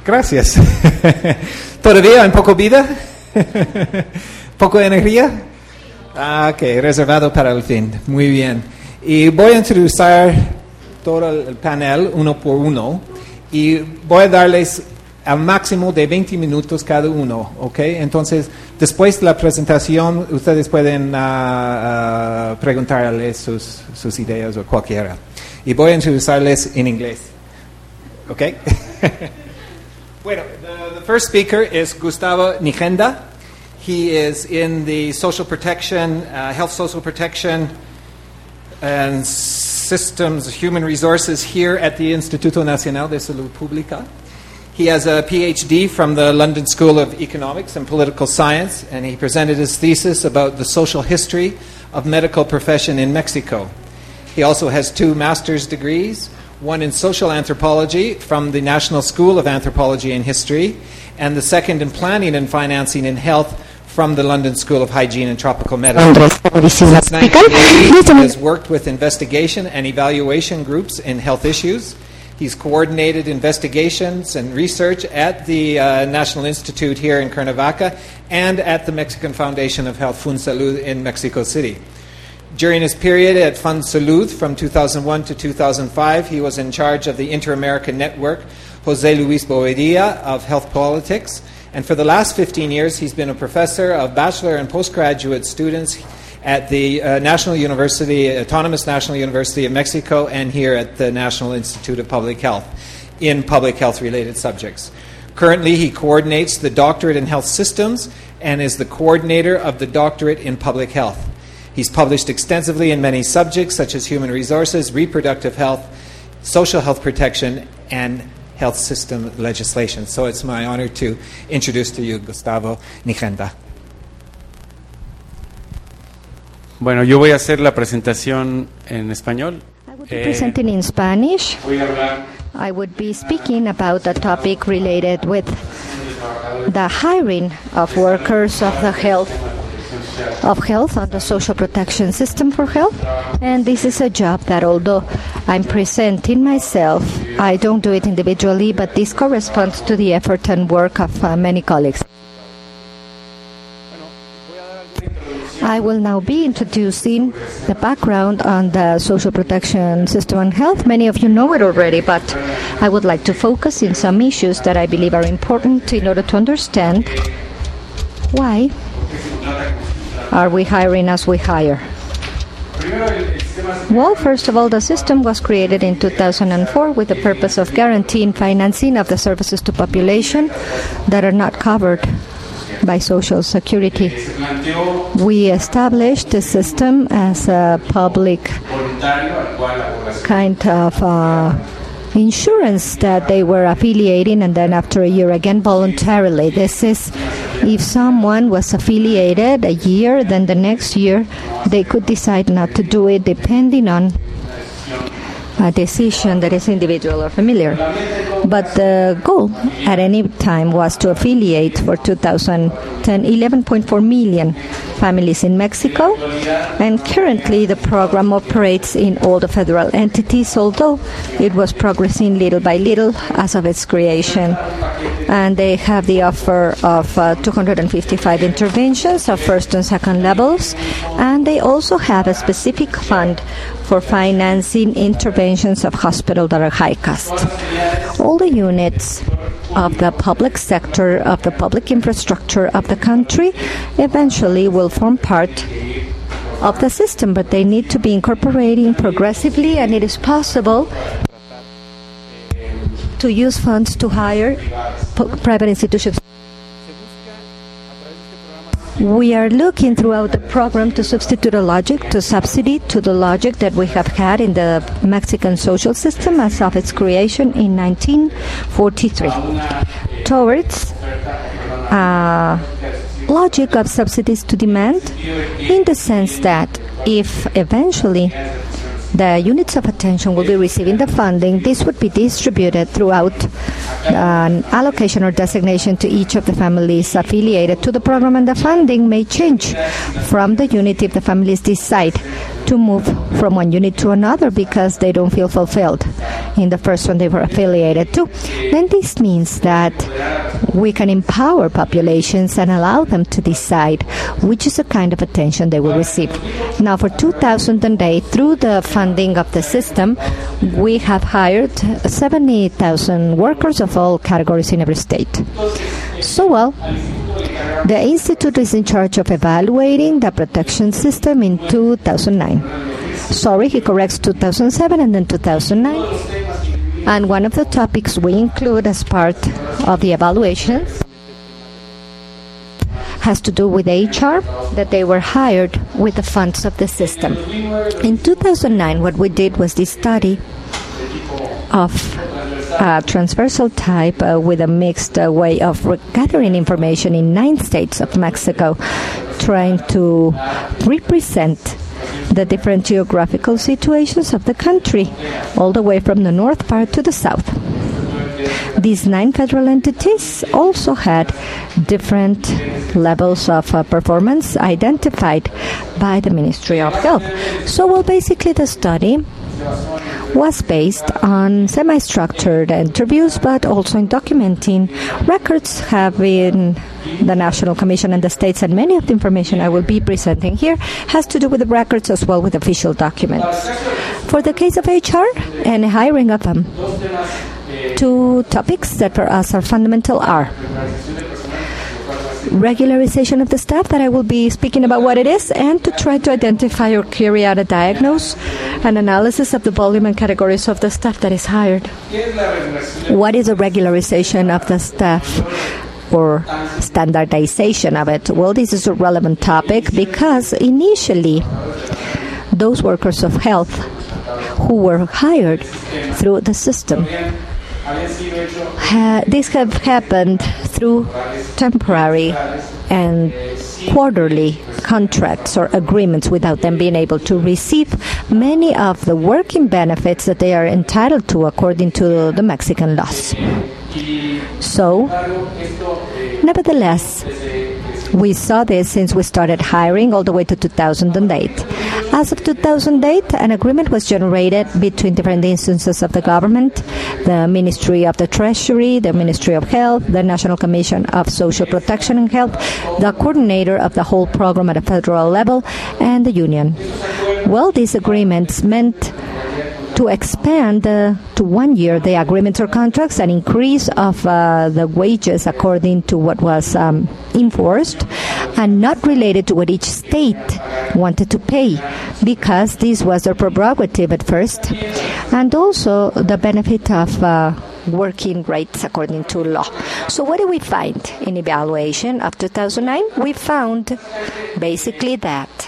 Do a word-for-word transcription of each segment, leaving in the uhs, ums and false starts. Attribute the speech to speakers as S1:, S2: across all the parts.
S1: Gracias. ¿Todavía un poco vida? ¿Poco energía? Ah, ok, reservado para el fin. Muy bien. Y voy a introducir todo el panel uno por uno y voy a darles al máximo de veinte minutos cada uno, ¿ok? Entonces, después de la presentación, ustedes pueden uh, uh, preguntarles sus, sus ideas o cualquiera. Y voy a introducirles en inglés, ¿ok? Bueno, the, the first speaker is Gustavo Nigenda. He is in the social protection, uh, health social protection and systems, human resources here at the Instituto Nacional de Salud Pública. He has a P H D from the London School of Economics and Political Science, and he presented his thesis about the social history of medical profession in Mexico. He also has two master's degrees, one in social anthropology from the National School of Anthropology and History, and the second in planning and financing in health from the London School of Hygiene and Tropical Medicine. Since nineteen eighty, he has worked with investigation and evaluation groups in health issues. He's coordinated investigations and research at the uh, National Institute here in Cuernavaca and at the Mexican Foundation of Health, FunSalud, in Mexico City. During his period at FunSalud from two thousand one to two thousand five, he was in charge of the Inter-American Network, Jose Luis Bobadilla, of Health Politics. And for the last fifteen years, he's been a professor of bachelor and postgraduate students at the uh, National University, Autonomous National University of Mexico, and here at the National Institute of Public Health in public health-related subjects. Currently, he coordinates the doctorate in health systems and is the coordinator of the doctorate in public health. He's published extensively in many subjects such as human resources, reproductive health, social health protection, and health system legislation. So it's my honor to introduce to you Gustavo Nigenda.
S2: Bueno, yo voy a hacer la presentación en español.
S3: I would be eh, presenting in Spanish.
S2: Voy a hablar.
S3: I would be speaking about a topic related with the hiring of workers of the health of health on the social protection system for health. And this is a job that, although I'm presenting myself, I don't do it individually, but this corresponds to the effort and work of uh, many colleagues. I will now be introducing the background on the social protection system and health. Many of you know it already, but I would like to focus in some issues that I believe are important in order to understand why are we hiring as we hire. Well, first of all, the system was created in two thousand four with the purpose of guaranteeing financing of the services to population that are not covered by Social Security. We established the system as a public kind of uh, insurance that they were affiliating, and then after a year again voluntarily. This is if someone was affiliated a year, then the next year they could decide not to do it depending on a decision that is individual or familiar. But the goal at any time was to affiliate for two thousand ten eleven point four million families in Mexico, and currently the program operates in all the federal entities, although it was progressing little by little as of its creation. And they have the offer of uh, two hundred fifty-five interventions of first and second levels, and they also have a specific fund for financing interventions of hospitals that are high cost. All the units of the public sector, of the public infrastructure of the country, eventually will form part of the system, but they need to be incorporating progressively, and it is possible to use funds to hire private institutions. We are looking throughout the program to substitute a logic to subsidy to the logic that we have had in the Mexican social system as of its creation in nineteen forty-three, towards a logic of subsidies to demand, in the sense that if eventually the units of attention will be receiving the funding, this would be distributed throughout an allocation or designation to each of the families affiliated to the program, and the funding may change from the unit if the families decide to move from one unit to another because they don't feel fulfilled in the first one they were affiliated to. Then this means that we can empower populations and allow them to decide which is the kind of attention they will receive. Now, for two thousand eight, through the funding of the system, we have hired seventy thousand workers of all categories in every state. So, well, the Institute is in charge of evaluating the protection system in two thousand nine. Sorry, he corrects two thousand seven and then two thousand nine. And one of the topics we include as part of the evaluation has to do with H R, that they were hired with the funds of the system. In two thousand nine, what we did was this study of uh, transversal type uh, with a mixed uh, way of re- gathering information in nine states of Mexico, trying to represent the different geographical situations of the country, all the way from the north part to the south. These nine federal entities also had different levels of uh, performance identified by the Ministry of Health. So, well, basically the study was based on semi-structured interviews, but also in documenting records having the National Commission and the states, and many of the information I will be presenting here has to do with the records as well with official documents. For the case of H R and hiring of them, two topics that for us are fundamental are regularization of the staff, that I will be speaking about what it is, and to try to identify or carry out a diagnosis and analysis of the volume and categories of the staff that is hired. What is a regularization of the staff or standardization of it? Well, this is a relevant topic because initially those workers of health who were hired through the system, Ha- this have happened through temporary and quarterly contracts or agreements without them being able to receive many of the working benefits that they are entitled to according to the Mexican laws. So, nevertheless, we saw this since we started hiring all the way to two thousand eight. As of two thousand eight, an agreement was generated between different instances of the government, the Ministry of the Treasury, the Ministry of Health, the National Commission of Social Protection and Health, the coordinator of the whole program at a federal level, and the union. Well, these agreements meant to expand uh, to one year the agreements or contracts, an increase of uh, the wages according to what was um, enforced, and not related to what each state wanted to pay, because this was their prerogative at first, and also the benefit of uh, working rates according to law. So what do we find in evaluation of two thousand nine? We found basically that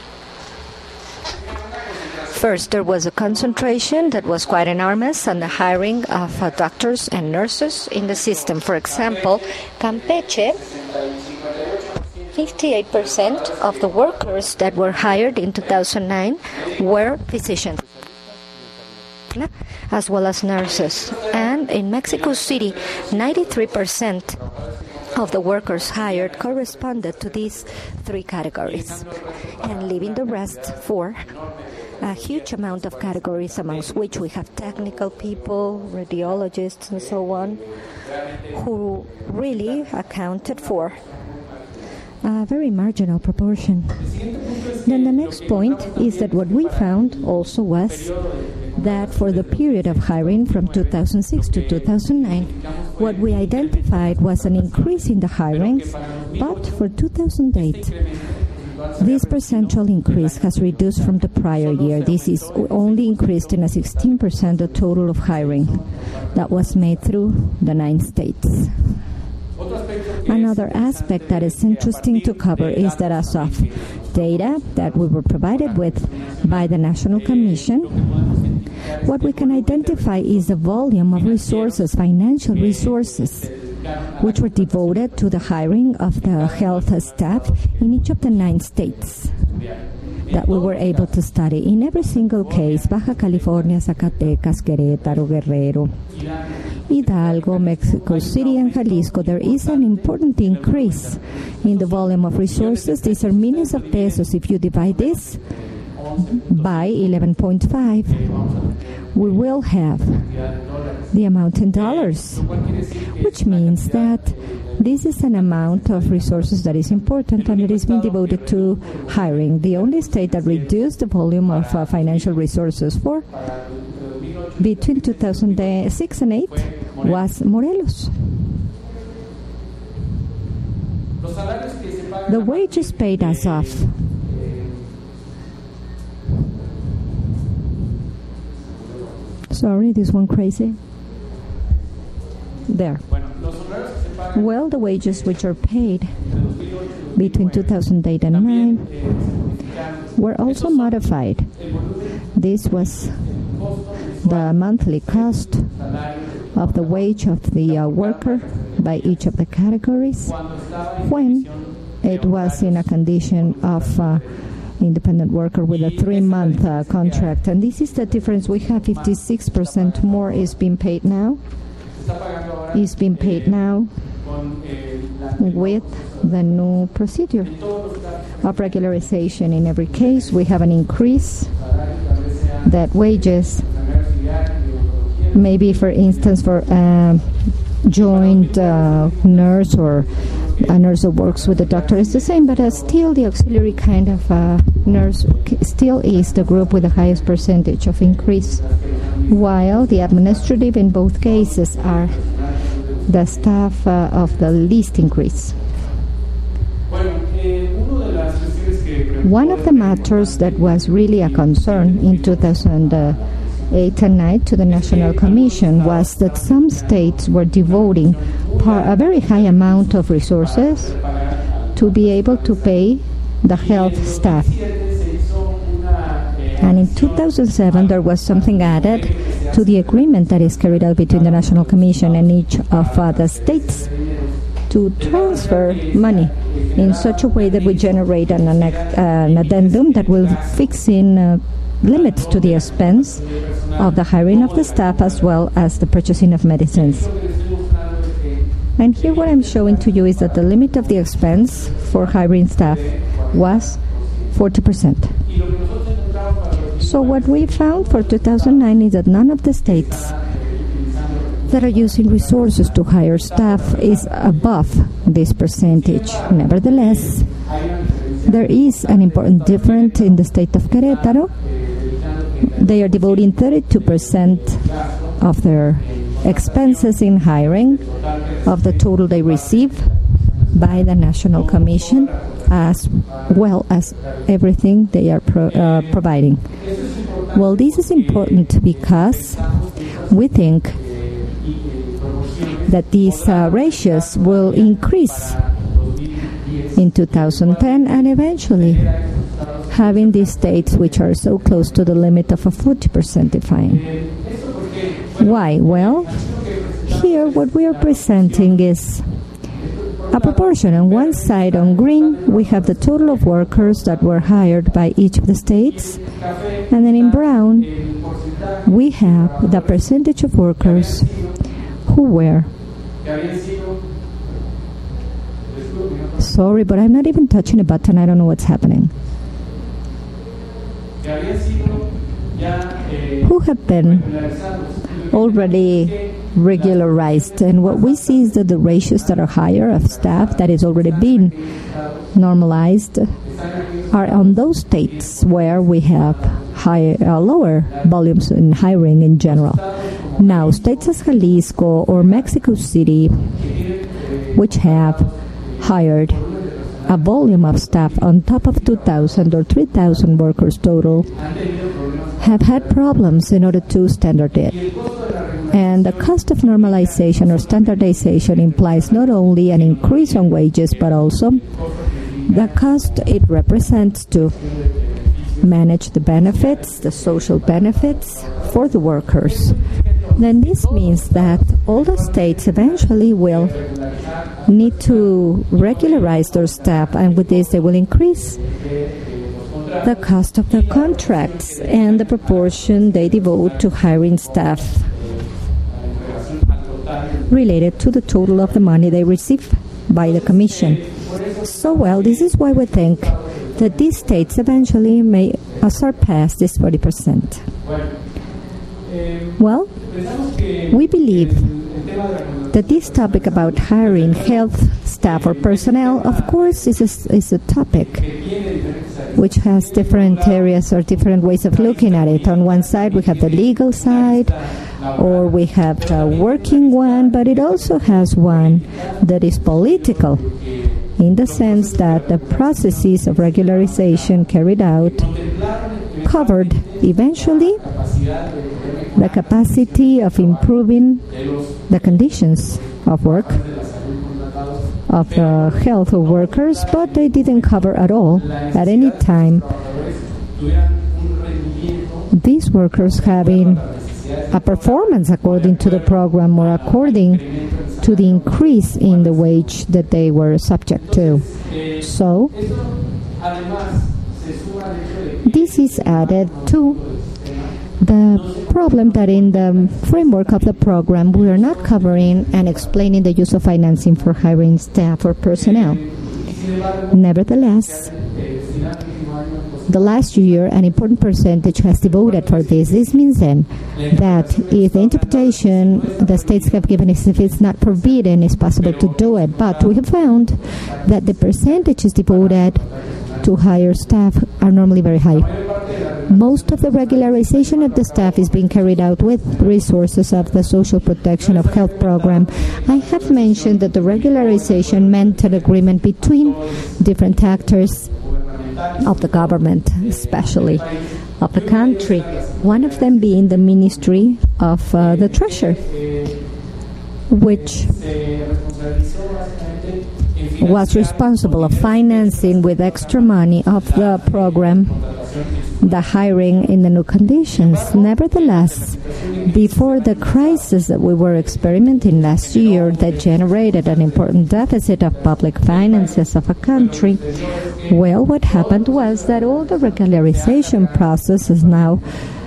S3: first, there was a concentration that was quite enormous on the hiring of uh, doctors and nurses in the system. For example, Campeche, fifty-eight percent of the workers that were hired in two thousand nine were physicians, as well as nurses. And in Mexico City, ninety-three percent of the workers hired corresponded to these three categories, and leaving the rest for a huge amount of categories, amongst which we have technical people, radiologists, and so on, who really accounted for a very marginal proportion. Then the next point is that what we found also was that for the period of hiring from two thousand six to two thousand nine, what we identified was an increase in the hirings, but for two thousand eight, this percentual increase has reduced from the prior year. This is only increased in a sixteen percent the total of hiring that was made through the nine states. Another aspect that is interesting to cover is that as of data that we were provided with by the National Commission, what we can identify is the volume of resources, financial resources, which were devoted to the hiring of the health staff in each of the nine states that we were able to study. In every single case, Baja California, Zacatecas, Querétaro, Guerrero, Hidalgo, Mexico City, and Jalisco, there is an important increase in the volume of resources. These are millions of pesos. If you divide this by eleven point five. We will have the amount in dollars, which means that this is an amount of resources that is important and it is being devoted to hiring. The only state that reduced the volume of uh, financial resources for between two thousand six and eight was Morelos. The wages paid as of Sorry, this one crazy. There. Well, the wages which are paid between two thousand eight and nine were also modified. This was the monthly cost of the wage of the uh, worker by each of the categories when it was in a condition of uh, independent worker with a three-month uh, contract. And this is the difference. We have fifty-six percent more is being paid now. Is being paid now with the new procedure of regularization. In every case, we have an increase that wages, maybe for instance for a joint uh, nurse or a nurse who works with the doctor is the same, but uh, still the auxiliary kind of uh, nurse still is the group with the highest percentage of increase, while the administrative in both cases are the staff uh, of the least increase. One of the matters that was really a concern in two thousand eight and nine to the National Commission was that some states were devoting par a very high amount of resources to be able to pay the health staff. And in two thousand seven, there was something added to the agreement that is carried out between the National Commission and each of uh, the states to transfer money in such a way that we generate an, an, an addendum that will fix in uh, limits to the expense of the hiring of the staff as well as the purchasing of medicines. And here what I'm showing to you is that the limit of the expense for hiring staff was forty percent. So what we found for two thousand nine is that none of the states that are using resources to hire staff is above this percentage. Nevertheless, there is an important difference in the state of Querétaro. They are devoting thirty-two percent of their expenses in hiring of the total they receive by the National Commission, as well as everything they are pro uh, providing. Well, this is important because we think that these uh, ratios will increase in two thousand ten and eventually having these states which are so close to the limit of a forty percent define. Why? Well, here what we are presenting is a proportion. On one side, on green, we have the total of workers that were hired by each of the states, and then in brown, we have the percentage of workers who were. Sorry, but I'm not even touching a button. I don't know what's happening. Who have been already regularized, and what we see is that the ratios that are higher of staff that is already been normalized are on those states where we have higher, uh, lower volumes in hiring in general. Now, states as Jalisco or Mexico City, which have hired a volume of staff on top of two thousand or three thousand workers total, have had problems in order to standardize it. And the cost of normalization or standardization implies not only an increase on wages, but also the cost it represents to manage the benefits, the social benefits for the workers. Then this means that all the states eventually will need to regularize their staff, and with this they will increase the cost of their contracts and the proportion they devote to hiring staff related to the total of the money they receive by the Commission. So, well, this is why we think that these states eventually may uh, surpass this forty percent. Well, we believe that this topic about hiring health staff or personnel, of course, is a, is a topic which has different areas or different ways of looking at it. On one side, we have the legal side, or we have the working one, but it also has one that is political, in the sense that the processes of regularization carried out covered eventually the capacity of improving the conditions of work, of the health of workers, but they didn't cover at all, at any time, these workers having a performance according to the program or according to the increase in the wage that they were subject to. So, this is added to the problem that in the framework of the program we are not covering and explaining the use of financing for hiring staff or personnel. Nevertheless, the last year an important percentage has devoted for this. This means then that if the interpretation the states have given is if it's not forbidden, it's possible to do it. But we have found that the percentages devoted to hire staff are normally very high. Most of the regularization of the staff is being carried out with resources of the Social Protection of Health Program. I have mentioned that the regularization meant an agreement between different actors of the government, especially of the country, one of them being the Ministry of uh, the Treasury, which was responsible of financing with extra money of the program the hiring in the new conditions. Nevertheless, before the crisis that we were experimenting last year that generated an important deficit of public finances of a country, well, what happened was that all the regularization process is now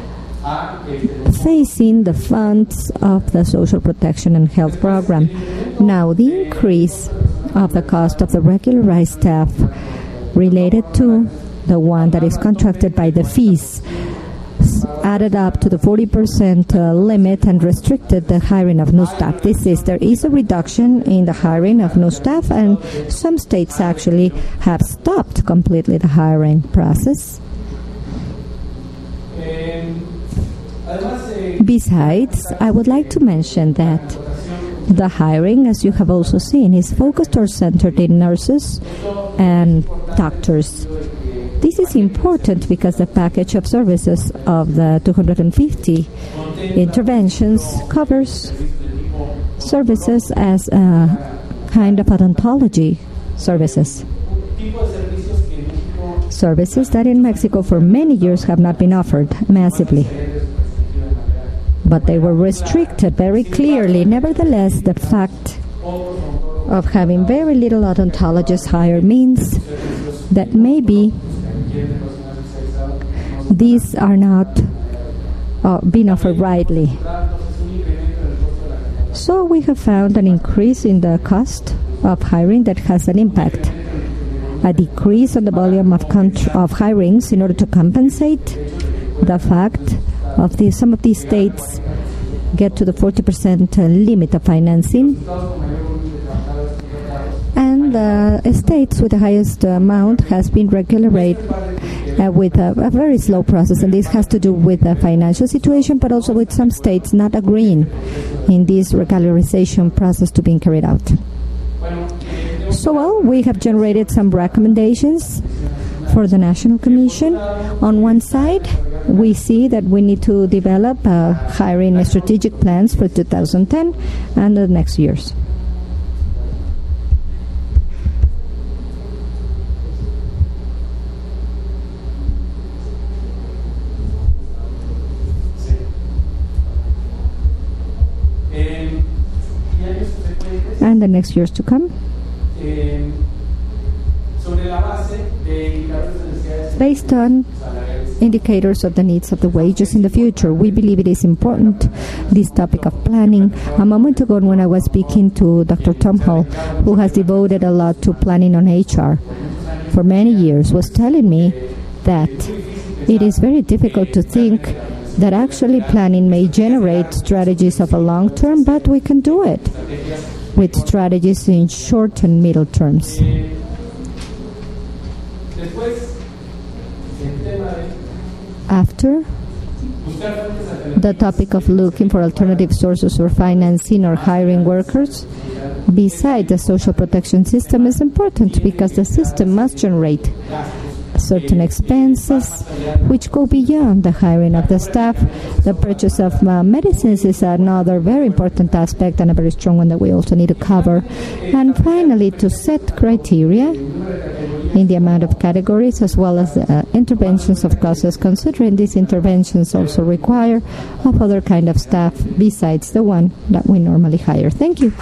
S3: facing the funds of the Social Protection and Health Program. Now, the increase of the cost of the regularized staff related to the one that is contracted by the fees added up to the forty percent uh, limit and restricted the hiring of new staff. This is, there is a reduction in the hiring of new staff, and some states actually have stopped completely the hiring process. Besides, I would like to mention that the hiring, as you have also seen, is focused or centered in nurses and doctors. This is important because the package of services of the two hundred fifty interventions covers services as a kind of odontology services. Services that in Mexico for many years have not been offered massively, but they were restricted very clearly. Nevertheless, the fact of having very little odontologists hired means that maybe these are not uh, being offered rightly. So we have found an increase in the cost of hiring that has an impact. A decrease on the volume of, contr- of hirings in order to compensate the fact of the, some of these states get to the forty percent limit of financing. And the uh, states with the highest amount has been regulated uh, with a, a very slow process, and this has to do with the financial situation, but also with some states not agreeing in this regularization process to being carried out. So, well, we have generated some recommendations for the National Commission. On one side, we see that we need to develop uh, hiring strategic plans for two thousand ten and the next years. And the next years to come. Based on indicators of the needs of the wages in the future, we believe it is important, this topic of planning. A moment ago when I was speaking to Doctor Tom Hall, who has devoted a lot to planning on H R for many years, was telling me that it is very difficult to think that actually planning may generate strategies of a long term, but we can do it with strategies in short and middle terms. After the topic of looking for alternative sources for financing or hiring workers, besides the social protection system, is important because the system must generate certain expenses which go beyond the hiring of the staff. The purchase of uh, medicines is another very important aspect and a very strong one that we also need to cover. And finally, to set criteria in the amount of categories as well as uh, interventions of causes, considering these interventions also require of other kind of staff besides the one that we normally hire. Thank you.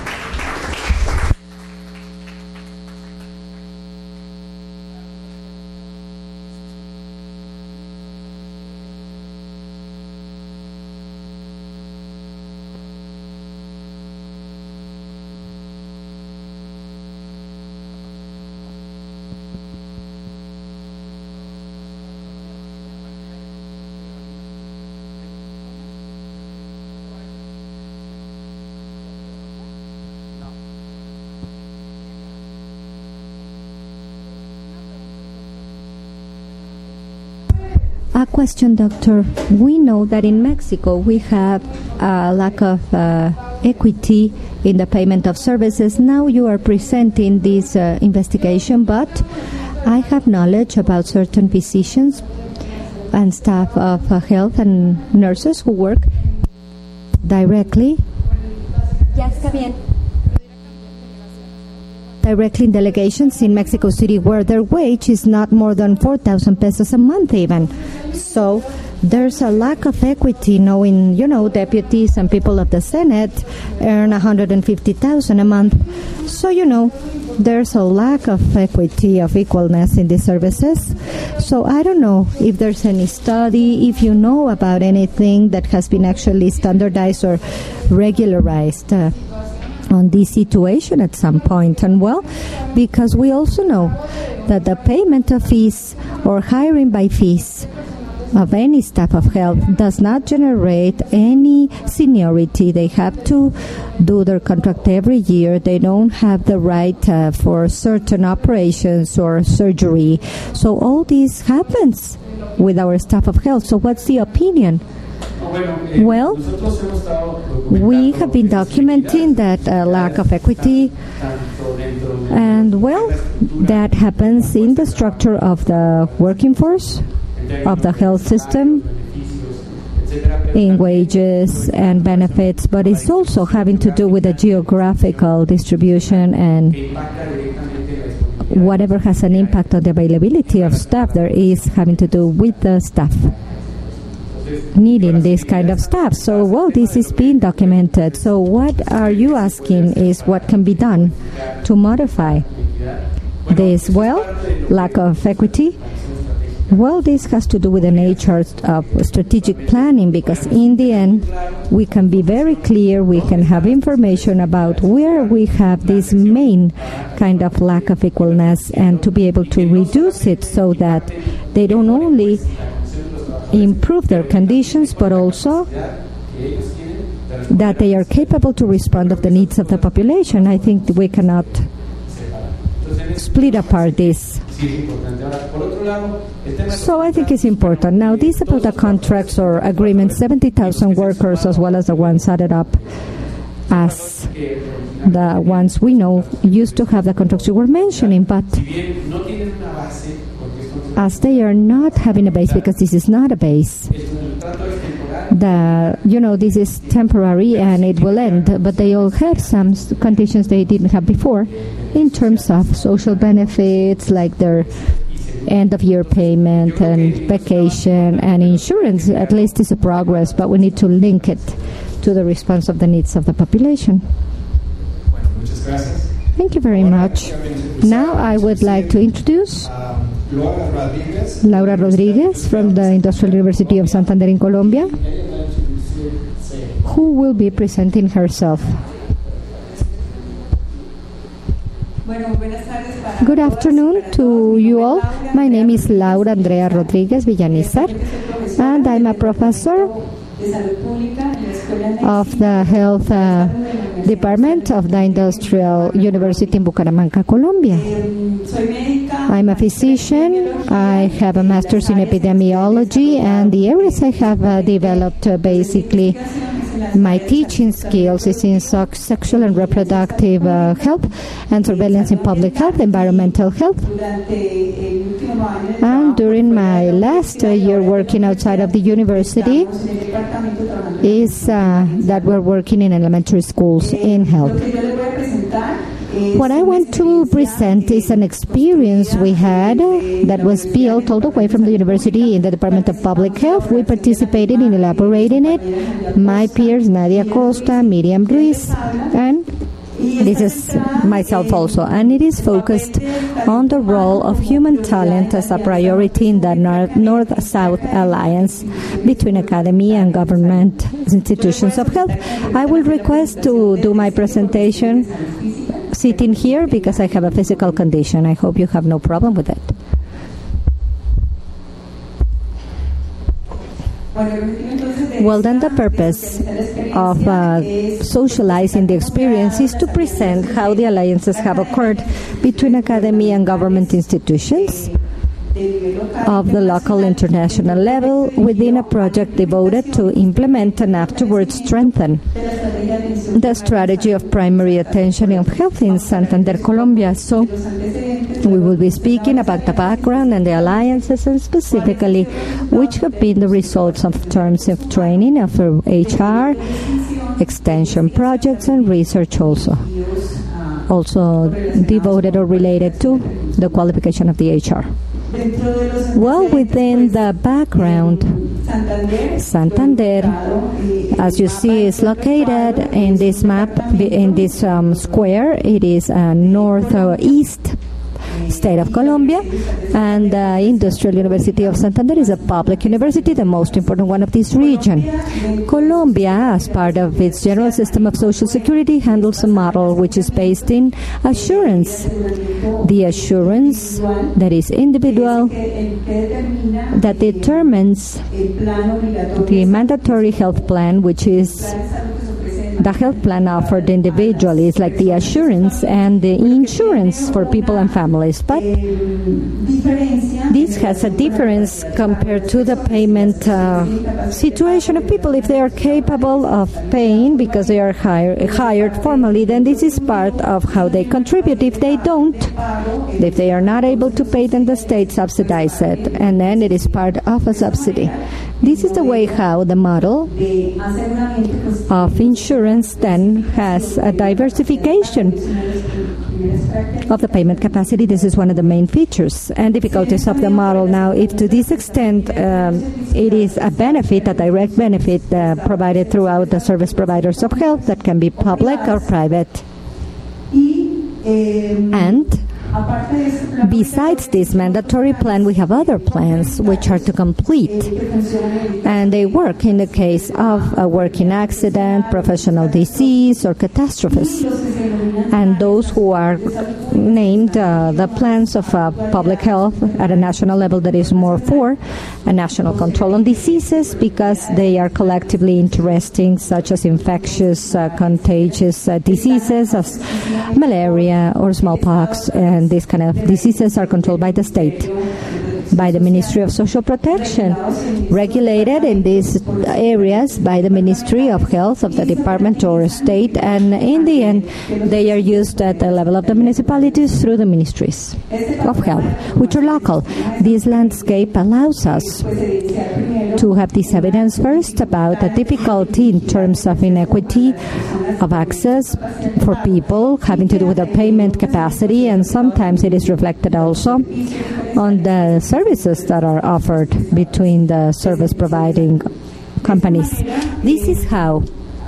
S3: A question, Doctor. We know that in Mexico we have a lack of uh, equity in the payment of services. Now you are presenting this uh, investigation, but I have knowledge about certain physicians and staff of uh, health and nurses who work directly. Ya está bien. Directly in delegations in Mexico City where their wage is not more than four thousand pesos a month even. So there's a lack of equity knowing, you know, deputies and people of the Senate earn one hundred fifty thousand a month. So, you know, there's a lack of equity, of equalness in these services. So I don't know if there's any study, if you know about anything that has been actually standardized or regularized uh, on this situation at some point. And well, because we also know that the payment of fees or hiring by fees of any staff of health does not generate any seniority. They have to do their contract every year. They don't have the right uh, for certain operations or surgery. So all this happens with our staff of health. So what's the opinion? Well, we have been documenting that uh, lack of equity, and well, that happens in the structure of the working force, of the health system, in wages and benefits, but it's also having to do with the geographical distribution and whatever has an impact on the availability of staff there is having to do with the staff needing this kind of staff. So, well, this is being documented. So what are you asking is what can be done to modify this? Well, lack of equity. Well, this has to do with the nature of strategic planning, because in the end, we can be very clear, we can have information about where we have this main kind of lack of equalness and to be able to reduce it so that they don't only improve their conditions, but also that they are capable to respond to the needs of the population. I think we cannot split apart this. So I think it's important. Now, this about the contracts or agreements, seventy thousand workers as well as the ones added up as the ones we know used to have the contracts you were mentioning, but as they are not having a base, because this is not a base, the you know this is temporary and it will end, but they all have some conditions they didn't have before in terms of social benefits, like their end of year payment and vacation and insurance. At least it's a progress, but we need to link it to the response of the needs of the population. Thank you very much. Now I would like to introduce Laura Rodriguez from the Industrial University of Santander in Colombia, who will be presenting herself. Good afternoon to you all. My name is Laura Andrea Rodriguez Villanizar, and I'm a professor of the Health uh, Department of the Industrial University in Bucaramanga, Colombia. I'm a physician. I have a master's in epidemiology, and the areas I have uh, developed uh, basically my teaching skills is in sexual and reproductive uh, health and surveillance in public health, environmental health. And during my last uh, year working outside of the university is uh, that we're working in elementary schools in health. What I want to present is an experience we had that was built all the way from the university in the Department of Public Health. We participated in elaborating it. My peers, Nadia Costa, Miriam Ruiz, and this is myself also. And it is focused on the role of human talent as a priority in the North-South Alliance between academia and government institutions of health. I will request to do my presentation sitting here because I have a physical condition. I hope you have no problem with it. Well, then the purpose of uh, socializing the experience is to present how the alliances have occurred between academia and government institutions of the local international level within a project devoted to implement and afterwards strengthen the strategy of primary attention of health in Santander, Colombia. So we will be speaking about the background and the alliances, and specifically which have been the results of terms of training of H R, extension projects, and research also. Also devoted or related to the qualification of the H R. Well, within the background, Santander, as you see, is located in this map, in this um, square. It is a northeast state of Colombia, and the Industrial University of Santander is a public university, the most important one of this region. Colombia, as part of its general system of social security, handles a model which is based in assurance. The assurance that is individual, that determines the mandatory health plan, which is the health plan offered individually, is like the assurance and the insurance for people and families. But this has a difference compared to the payment uh, situation of people. If they are capable of paying because they are hire, hired formally, then this is part of how they contribute. If they don't, if they are not able to pay, then the state subsidizes it, and then it is part of a subsidy. This is the way how the model of insurance then has a diversification of the payment capacity. This is one of the main features and difficulties of the model. Now, if to this extent um, it is a benefit, a direct benefit uh, provided throughout the service providers of health that can be public or private. And besides this mandatory plan, we have other plans which are to complete, and they work in the case of a working accident, professional disease, or catastrophes. And those who are named uh, the plans of uh, public health at a national level, that is more for a national control on diseases, because they are collectively interesting, such as infectious, uh, contagious uh, diseases, as malaria or smallpox, and these kind of diseases are controlled by the state, by the Ministry of Social Protection, regulated in these areas by the Ministry of Health of the department or state, and in the end they are used at the level of the municipalities through the ministries of health, which are local. This landscape allows us to have this evidence first about the difficulty in terms of inequity of access for people having to do with their payment capacity, and sometimes it is reflected also on the services that are offered between the service providing companies. This is how,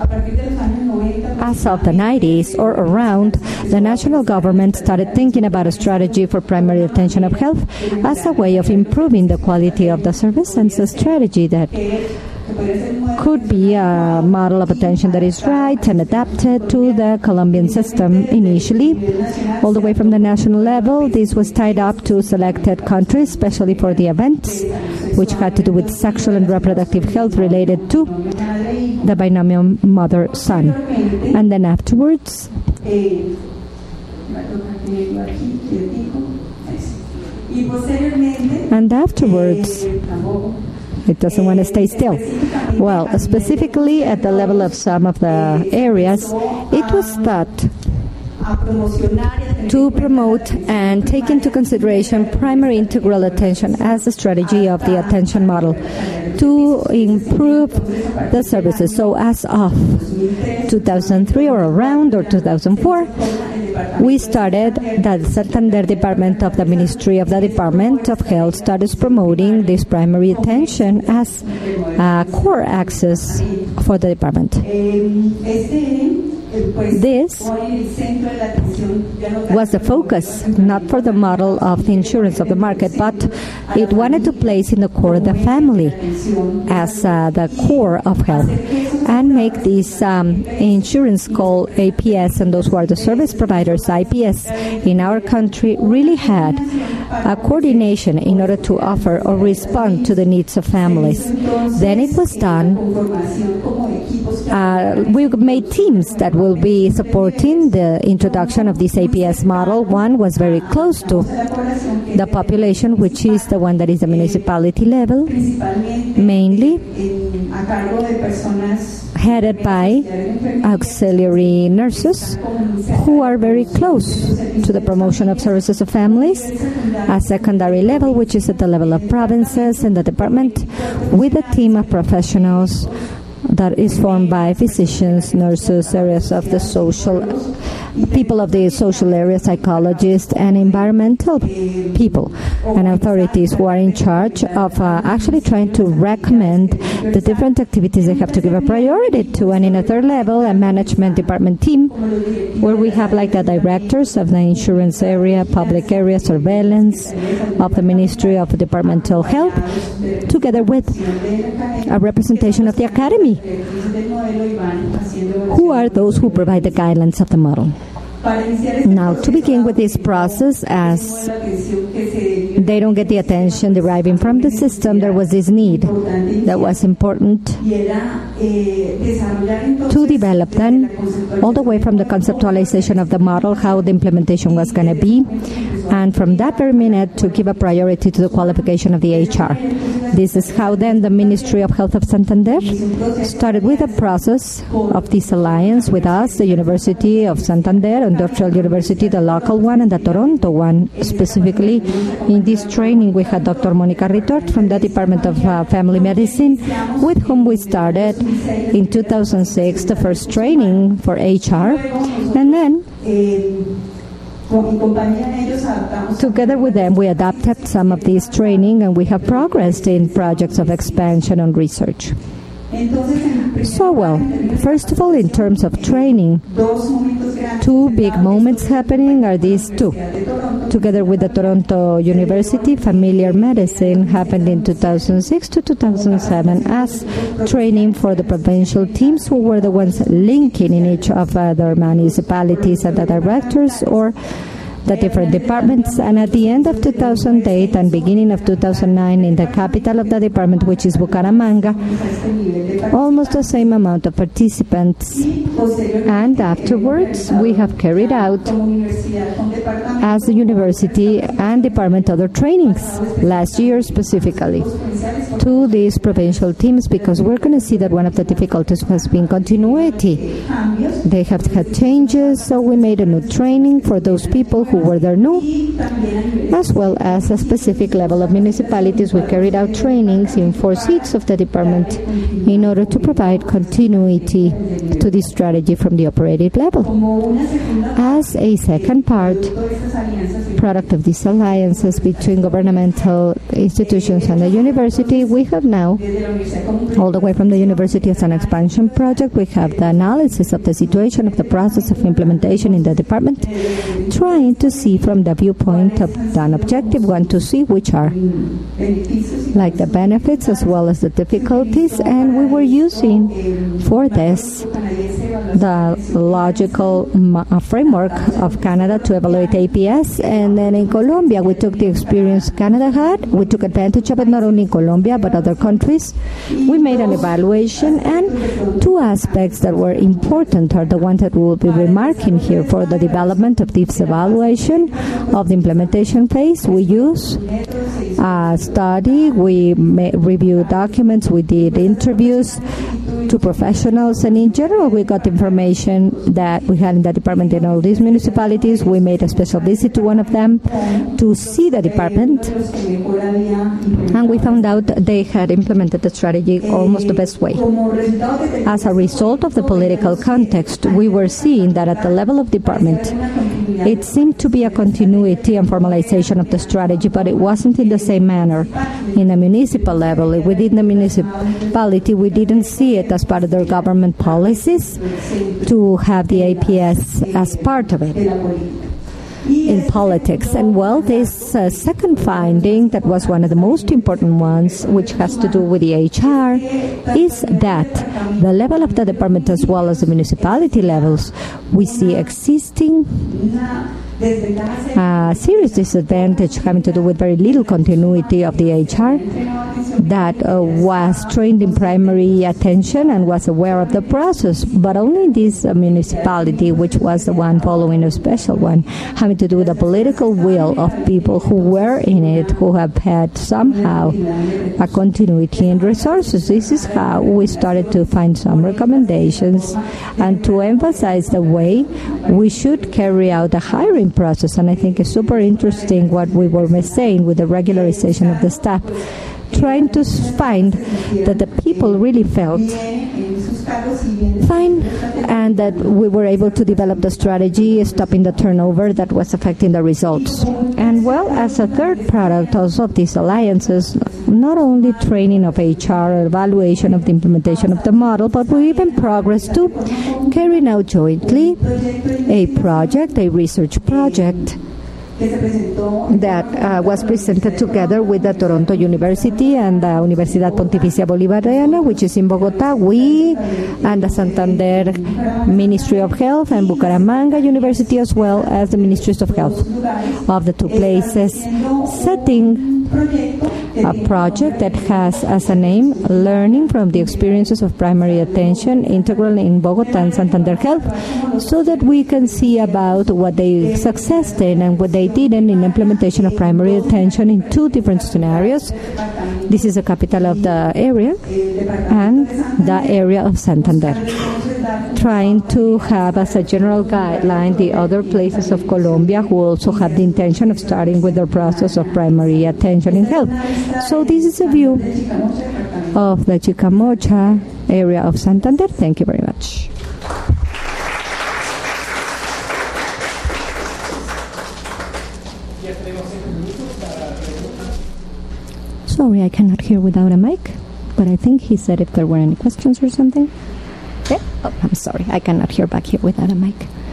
S3: as of the nineties or around, the national government started thinking about a strategy for primary attention of health as a way of improving the quality of the service, and it's a strategy that could be a model of attention that is right and adapted to the Colombian system initially. All the way from the national level, this was tied up to selected countries, especially for the events, which had to do with sexual and reproductive health related to the binomial mother-son. And then afterwards, and afterwards, it doesn't want to stay still. Well, specifically at the level of some of the areas, it was thought to promote and take into consideration primary integral attention as a strategy of the attention model to improve the services. So as of two thousand three or around, or two thousand four, we started, the Santander Department of the Ministry of the Department of Health started promoting this primary attention as a core access for the department. This was the focus, not for the model of the insurance of the market, but it wanted to place in the core the family as uh, the core of health and make this um, insurance called A P S, and those who are the service providers, I P S, in our country really had a coordination in order to offer or respond to the needs of families. Then it was done. Uh, we made teams that will be supporting the introduction of this A P S model. One was very close to the population, which is the one that is the municipality level, mainly headed by auxiliary nurses who are very close to the promotion of services of families. A secondary level, which is at the level of provinces and the department, with a team of professionals that is formed by physicians, nurses, areas of the social, people of the social area, psychologists, and environmental people and authorities who are in charge of uh, actually trying to recommend the different activities they have to give a priority to. And in a third level, a management department team where we have like the directors of the insurance area, public area, surveillance of the Ministry of Departmental Health, together with a representation of the academy, who are those who provide the guidelines of the model. Now, to begin with this process, as they don't get the attention deriving from the system, there was this need that was important to develop then, all the way from the conceptualization of the model, how the implementation was going to be, and from that very minute to give a priority to the qualification of the H R. This is how then the Ministry of Health of Santander started with a process of this alliance with us, the University of Santander, Industrial University, the local one, and the Toronto one. Specifically, in this training, we had Doctor Monica Ritort from the Department of uh, Family Medicine, with whom we started in two thousand six the first training for H R, and then together with them, we adapted some of this training, and we have progressed in projects of expansion and research. So, well, first of all, in terms of training, two big moments happening are these two. Together with the Toronto University, familiar medicine happened in two thousand six to two thousand seven as training for the provincial teams, who were the ones linking in each of uh, their municipalities and the directors or the different departments. And at the end of two thousand eight and beginning of two thousand nine, in the capital of the department, which is Bucaramanga, almost the same amount of participants. And afterwards, we have carried out, as the university and department, other trainings, last year specifically, to these provincial teams, because we're going to see that one of the difficulties has been continuity. They have had changes, so we made a new training for those people who were there new, as well as a specific level of municipalities. We carried out trainings in four seats of the department in order to provide continuity to this strategy from the operative level. As a second part, product of these alliances between governmental institutions and the university, we have now, all the way from the university as an expansion project, we have the analysis of the situation of the process of implementation in the department, trying to see from the viewpoint of an objective one to see which are like the benefits as well as the difficulties, and we were using for this the logical uh, framework of Canada to evaluate A P S, and then in Colombia we took the experience Canada had, we took advantage of it not only in Colombia but other countries. We made an evaluation, and two aspects that were important are the ones that we will be remarking here for the development of this evaluation of the implementation phase. We use a study, we ma- reviewed documents, we did interviews to professionals, and in general we got information that we had in the department in all these municipalities. We made a special visit to one of them to see the department, and we found out they had implemented the strategy almost the best way. As a result of the political context, we were seeing that at the level of department it seemed to be a continuity and formalization of the strategy, but it wasn't in the same manner. In a municipal level, within the municipality, we didn't see it as part of their government policies to have the A P S as part of it in politics. And well, this uh, second finding, that was one of the most important ones, which has to do with the H R, is that the level of the department as well as the municipality levels, we see existing a serious disadvantage having to do with very little continuity of the H R that uh, was trained in primary attention and was aware of the process, but only this uh, municipality, which was the one following a special one, having to do with the political will of people who were in it, who have had somehow a continuity in resources. This is how we started to find some recommendations and to emphasize the way we should carry out the hiring process. And I think it's super interesting what we were saying with the regularization of the staff, trying to find that the people really felt fine and that we were able to develop the strategy, stopping the turnover that was affecting the results. And well, as a third product also of these alliances, not only training of H R, evaluation of the implementation of the model, but we even progressed to carrying out jointly a project, a research project that uh, was presented together with the Toronto University and the Universidad Pontificia Bolivariana, which is in Bogota. We and the Santander Ministry of Health and Bucaramanga University, as well as the Ministries of Health of the two places, setting a project that has as a name Learning from the Experiences of Primary Attention, integral in Bogota and Santander Health, so that we can see about what they succeeded in and what they did in implementation of primary attention in two different scenarios. This is the capital of the area and the area of Santander, trying to have as a general guideline the other places of Colombia who also have the intention of starting with their process of primary attention in health. So this is a view of the Chicamocha area of Santander. Thank you very much. Sorry, I cannot hear without a mic, but I think he said if there were any questions or something. Yeah? Oh, I'm sorry, I cannot hear back here without a mic.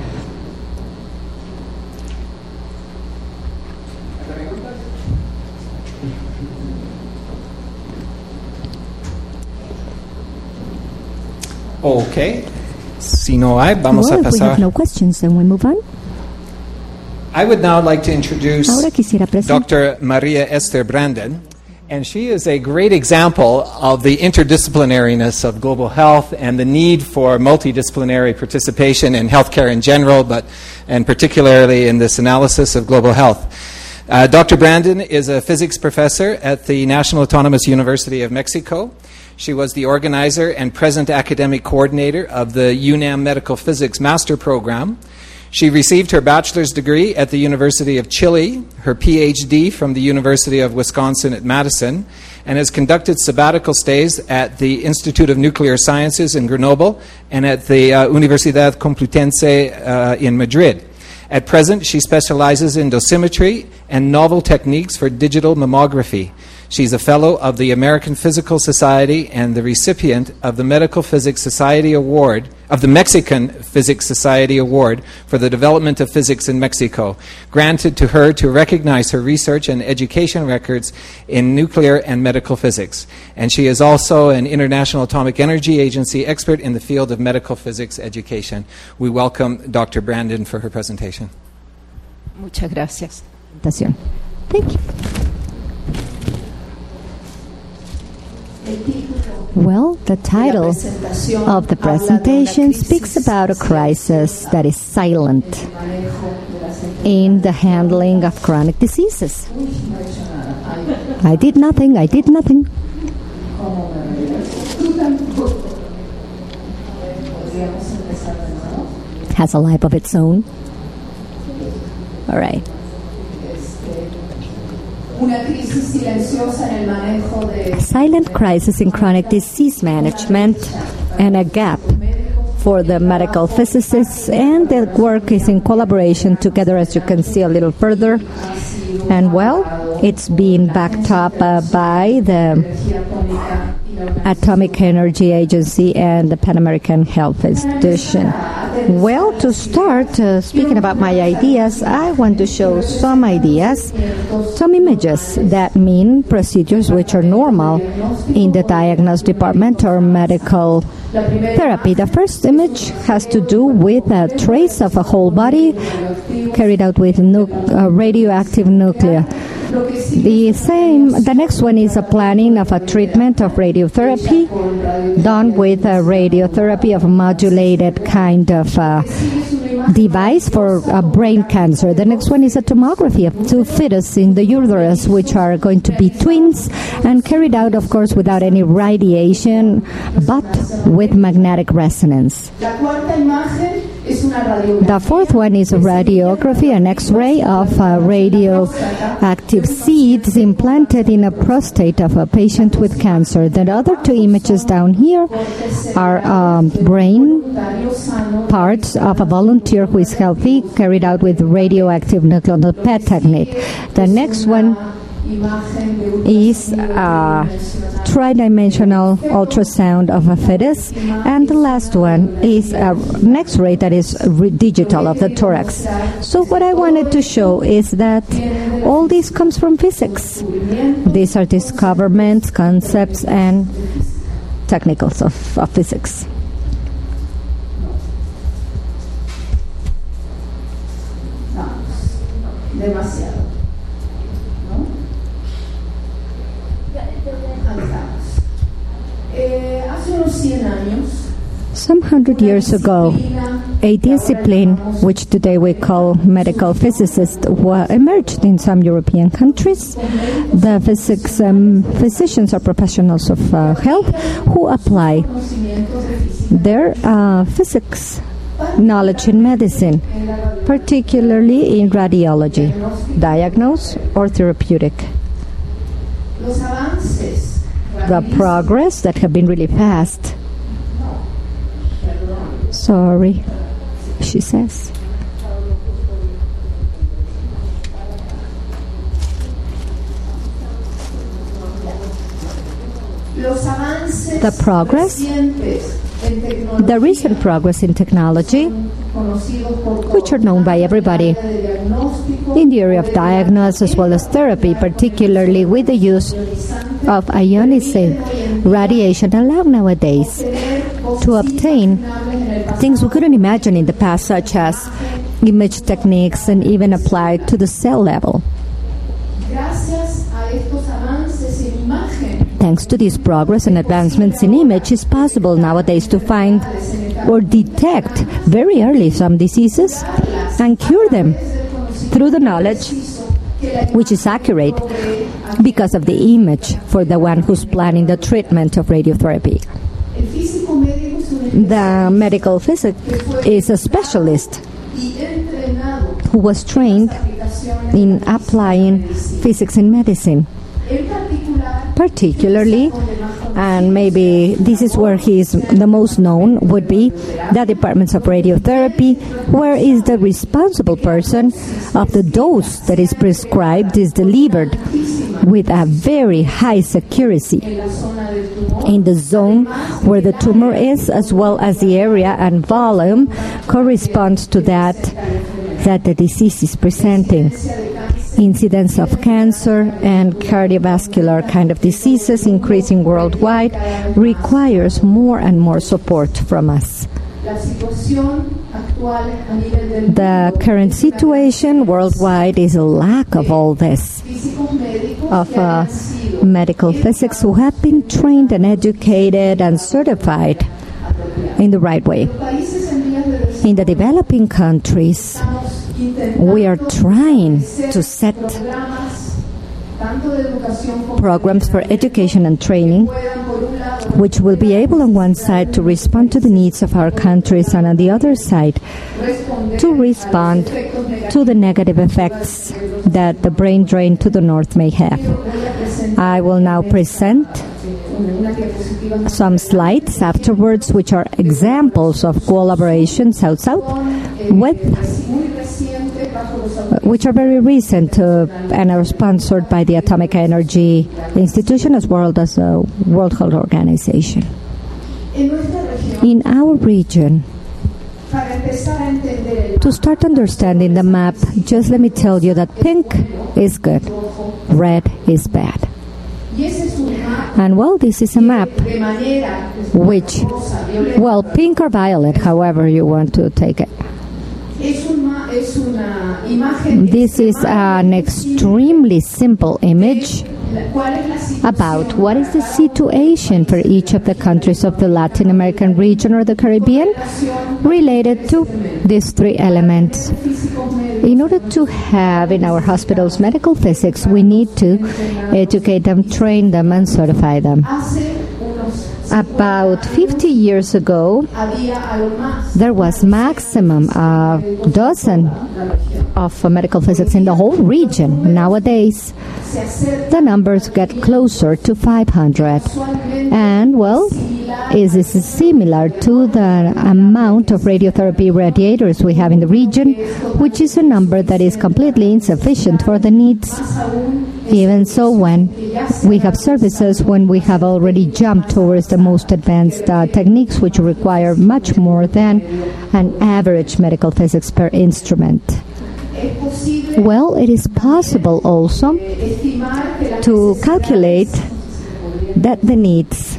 S1: Okay. Si no hay, vamos
S3: well,
S1: a pasar.
S3: If we have no questions, then we move on.
S1: I would now like to introduce
S3: Ahora quisiera presentar
S1: Doctor Maria Esther Brandon, and she is a great example of the interdisciplinariness of global health and the need for multidisciplinary participation in healthcare in general, but and particularly in this analysis of global health. Uh, Doctor Brandon is a physics professor at the National Autonomous University of Mexico. She was the organizer and present academic coordinator of the UNAM Medical Physics Master Program. She received her bachelor's degree at the University of Chile, her P H D from the University of Wisconsin at Madison, and has conducted sabbatical stays at the Institute of Nuclear Sciences in Grenoble and at the uh, Universidad Complutense uh, in Madrid. At present, she specializes in dosimetry and novel techniques for digital mammography. She's a fellow of the American Physical Society and the recipient of the Medical Physics Society Award, of the Mexican Physics Society Award for the Development of Physics in Mexico, granted to her to recognize her research and education records in nuclear and medical physics. And she is also an International Atomic Energy Agency expert in the field of medical physics education. We welcome Doctor Brandon for her presentation.
S3: Muchas gracias. Thank you. Well, the title of the presentation speaks about a crisis that is silent in the handling of chronic diseases. I did nothing, I did nothing. Has a life of its own. All right. A silent crisis in chronic disease management and a gap for the medical physicists, and the work is in collaboration together, as you can see a little further. And well, it's being backed up uh, by the Atomic Energy Agency and the Pan American Health Institution. Well, to start uh, speaking about my ideas, I want to show some ideas, some images that mean procedures which are normal in the diagnostic department or medical therapy. The first image has to do with a trace of a whole body carried out with nu- uh, radioactive nuclei. The same. The next one is a planning of a treatment of radiotherapy done with a radiotherapy of a modulated kind of uh, device for uh, brain cancer. The next one is a tomography of two fetus in the uterus, which are going to be twins, and carried out, of course, without any radiation, but with magnetic resonance. The fourth one is a radiography, an X-ray of uh, radioactive seeds implanted in a prostate of a patient with cancer. The other two images down here are um, brain parts of a volunteer who is healthy, carried out with radioactive nuclear P E T technique. The next one is a tridimensional ultrasound of a fetus, and the last one is an X-ray that is re- digital of the thorax. So what I wanted to show is that all this comes from physics. These are discoverments, concepts, and technicals of, of physics.
S4: Demasiado.
S3: Some hundred years ago, a discipline which today we call medical physicists were emerged in some European countries. The physics um, physicians are professionals of uh, health who apply their uh, physics knowledge in medicine, particularly in radiology, diagnose or therapeutic. The progress that have been really fast. Sorry, she says. The progress, the recent progress in technology, which are known by everybody in the area of diagnosis as well as therapy, particularly with the use of ionizing radiation, allow nowadays to obtain things we couldn't imagine in the past, such as image techniques and even applied to the cell level. Thanks to this progress and advancements in image, it's possible nowadays to find or detect very early some diseases and cure them through the knowledge which is accurate because of the image for the one who's planning the treatment of radiotherapy. The medical physician is a specialist who was trained in applying physics in medicine, particularly and maybe this is where he is the most known, would be the departments of radiotherapy, where is the responsible person of the dose that is prescribed is delivered with a very high accuracy in the zone where the tumor is, as well as the area and volume corresponds to that that the disease is presenting. Incidence of cancer and cardiovascular kind of diseases increasing worldwide requires more and more support from us. The current situation worldwide is a lack of all this, of uh, medical physics who have been trained and educated and certified in the right way. In the developing countries, we are trying to set programs for education and training which will be able on one side to respond to the needs of our countries and on the other side to respond to the negative effects that the brain drain to the north may have. I will now present some slides afterwards which are examples of collaboration South-South with which are very recent uh, and are sponsored by the Atomic Energy Institution as well as the World Health Organization. In our region, to start understanding the map, just let me tell you that pink is good, red is bad. And well, this is a map which, well, pink or violet, however you want to take it. This is an extremely simple image about what is the situation for each of the countries of the Latin American region or the Caribbean related to these three elements. In order to have in our hospitals medical physics, we need to educate them, train them, and certify them. About fifty years ago, there was maximum a dozen of uh, medical physics in the whole region. Nowadays, the numbers get closer to five hundred. And, well, is this is similar to the amount of radiotherapy radiators we have in the region, which is a number that is completely insufficient for the needs. Even so, when we have services, when we have already jumped towards the most advanced uh, techniques, which require much more than an average medical physics per instrument. Well, it is possible also to calculate that the needs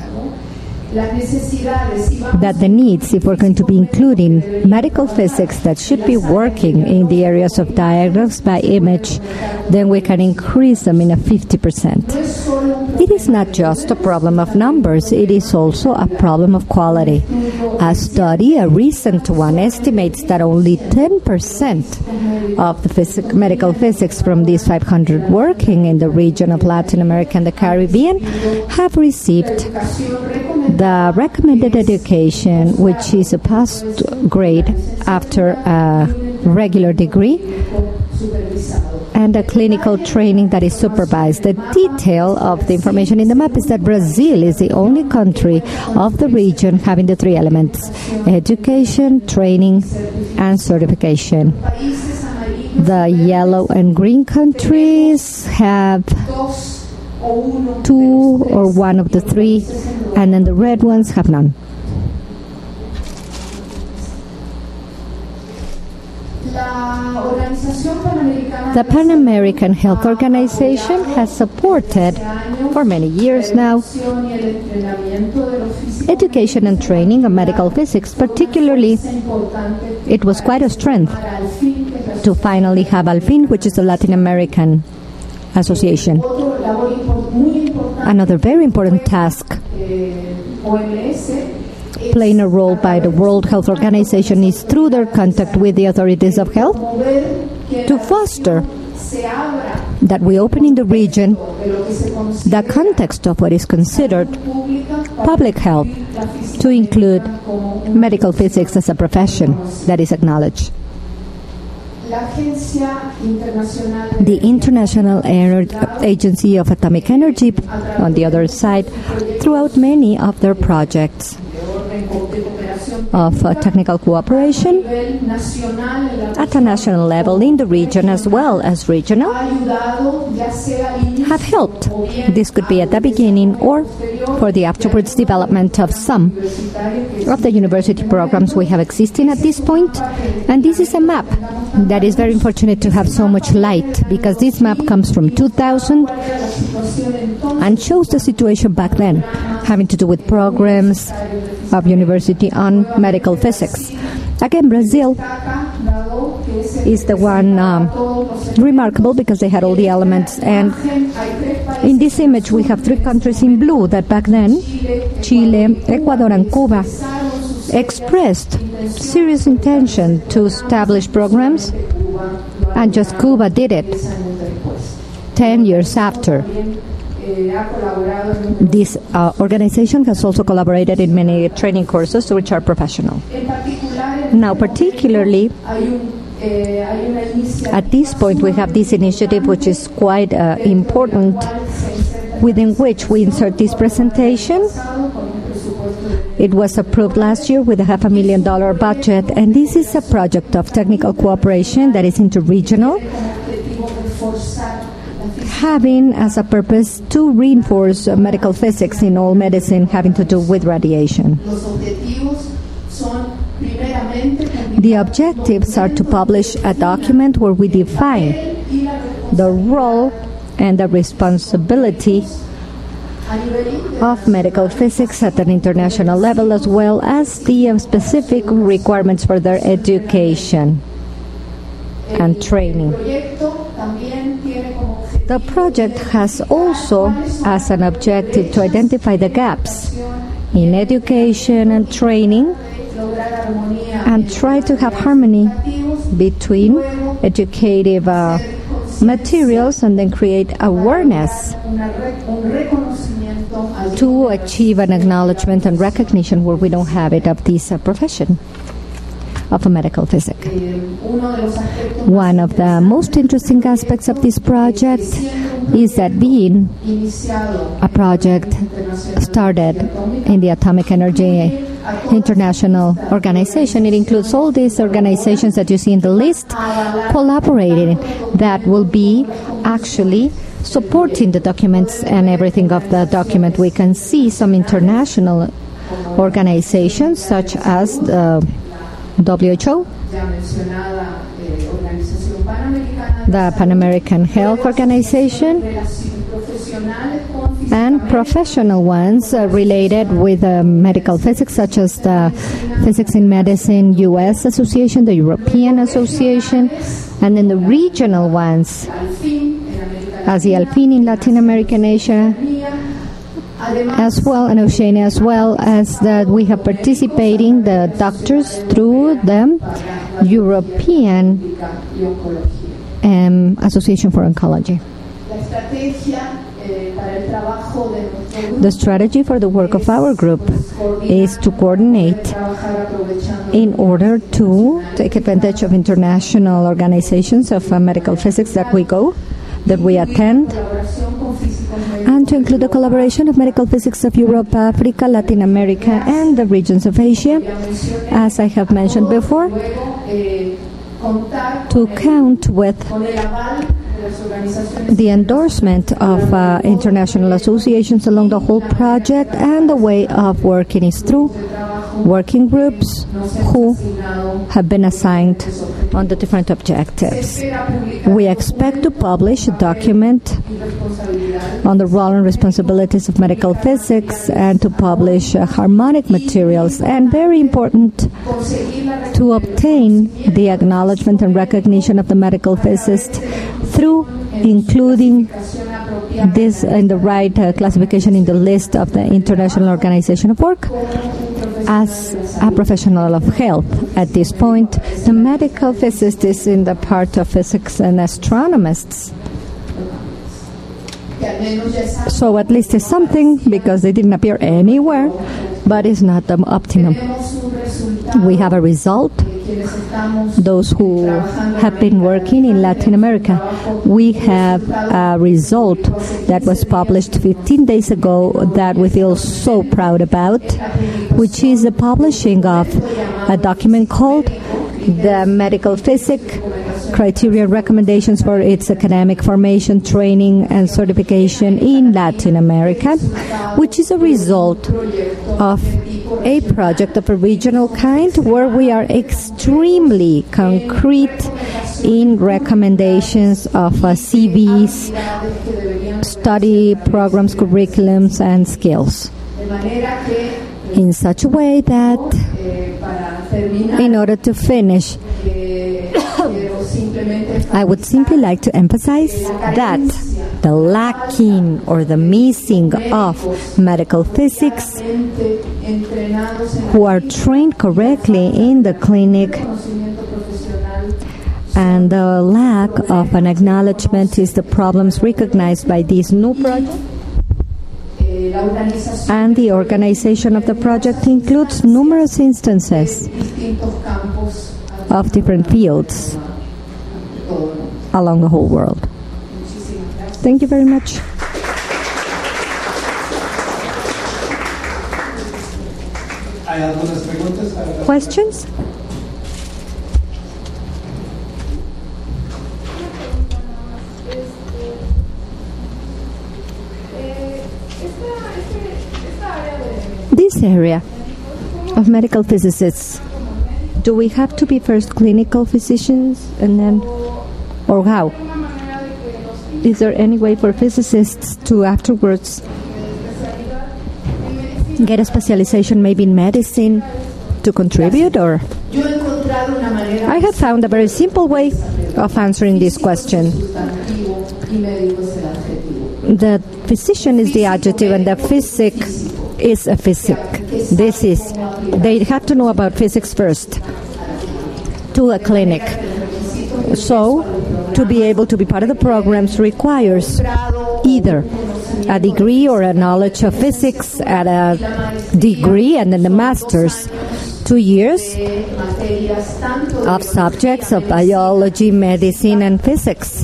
S3: that the needs, if we're going to be including medical physics that should be working in the areas of diagnosis by image, then we can increase them in a fifty percent. It is not just a problem of numbers, it is also a problem of quality. A study, a recent one, estimates that only ten percent of the physic- medical physics from these five hundred working in the region of Latin America and the Caribbean have received the recommended education, which is a post-grade after a regular degree, and a clinical training that is supervised. The detail of the information in the map is that Brazil is the only country of the region having the three elements: education, training, and certification. The yellow and green countries have two or one of the three, and then the red ones have none. The Pan American Health Organization has supported for many years now education and training of medical physics. Particularly, it was quite a strength to finally have ALFIN, which is the Latin American Association. Another very important task playing a role by the World Health Organization is through their contact with the authorities of health to foster that we open in the region the context of what is considered public health to include medical physics as a profession that is acknowledged. The International Ener- Agency of Atomic Energy, on the other side, throughout many of their projects of uh, technical cooperation at a national level, in the region as well as regional, have helped. This could be at the beginning or for the afterwards development of some of the university programs we have existing at this point. And this is a map that is very unfortunate to have so much light, because this map comes from two thousand and shows the situation back then, having to do with programs of university on medical physics. Again, Brazil is the one um, remarkable because they had all the elements. And in this image, we have three countries in blue that back then, Chile, Ecuador, and Cuba, expressed serious intention to establish programs, and just Cuba did it ten years after. This uh, organization has also collaborated in many training courses which are professional. Now, particularly, at this point, we have this initiative which is quite uh, important, within which we insert this presentation. It was approved last year with a half a million dollar budget, and this is a project of technical cooperation that is interregional, having as a purpose to reinforce uh, medical physics in all medicine having to do with radiation. The objectives are to publish a document where we define the role and the responsibility of medical physics at an international level, as well as the uh, specific requirements for their education and training. The project has also as an objective to identify the gaps in education and training and try to have harmony between educative uh, materials and then create awareness to achieve an acknowledgement and recognition where we don't have it of this uh, profession of a medical physics. One of the most interesting aspects of this project is that being a project started in the Atomic Energy International Organization, it includes all these organizations that you see in the list collaborating that will be actually supporting the documents and everything of the document. We can see some international organizations such as the W H O, the Pan American Health Organization, and professional ones uh, related with uh, medical physics, such as the Physics in Medicine U S Association, the European Association, and then the regional ones, as the Alpine in Latin America and Asia, as well, and Oceania, as well as that we have participating the doctors through the European um, Association for Oncology. The strategy for the work of our group is to coordinate in order to take advantage of international organizations of uh, medical physics that we go, that we attend, and to include the collaboration of medical physics of Europe, Africa, Latin America, and the regions of Asia, as I have mentioned before, to count with the endorsement of uh, international associations along the whole project, and the way of working is through working groups who have been assigned on the different objectives. We expect to publish a document on the role and responsibilities of medical physics, and to publish uh, harmonic materials, and very important, to obtain the acknowledgement and recognition of the medical physicist through including this in the right uh, classification in the list of the International Organization of Work as a professional of health. At this point, the medical physicist is in the part of physics and astronomists. So at least it's something, because they didn't appear anywhere, but it's not the optimum. We have a result those who have been working in Latin America. We have a result that was published fifteen days ago that we feel so proud about, which is the publishing of a document called the Medical Physics Criteria Recommendations for its Academic Formation, Training, and Certification in Latin America, which is a result of a project of a regional kind where we are extremely concrete in recommendations of uh, C Vs, study programs, curriculums, and skills, in such a way that, in order to finish, I would simply like to emphasize that the lacking or the missing of medical physics who are trained correctly in the clinic, and the lack of an acknowledgement is the problems recognized by this new project. And the organization of the project includes numerous instances of different fields along the whole world. Thank you very much. Questions? This area of medical physicists, do we have to be first clinical physicians and then, or how? Is there any way for physicists to afterwards get a specialization maybe in medicine to contribute, or? I have found a very simple way of answering this question. The physician is the adjective and the physic is a physic. This is, they have to know about physics first to a clinic. So, to be able to be part of the programs requires either a degree or a knowledge of physics at a degree, and then the master's, two years of subjects of biology, medicine, and physics,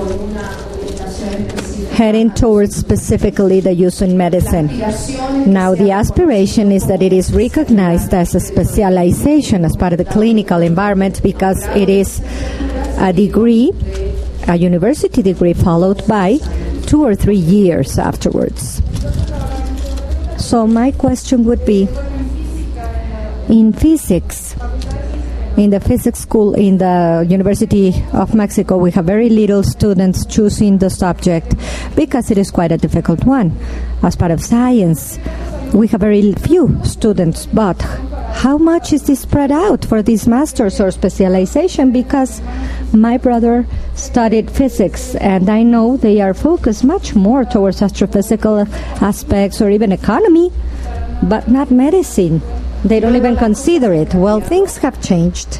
S3: heading towards specifically the use in medicine. Now, the aspiration is that it is recognized as a specialization as part of the clinical environment, because it is a degree, a university degree, followed by two or three years afterwards. So my question would be, in physics, in the physics school in the University of Mexico, we have very little students choosing the subject because it is quite a difficult one. As part of science, we have very few students, but how much is this spread out for this master's or specialization? Because my brother studied physics, and I know they are focused much more towards astrophysical aspects or even economy, but not medicine. They don't even consider it. Well, things have changed.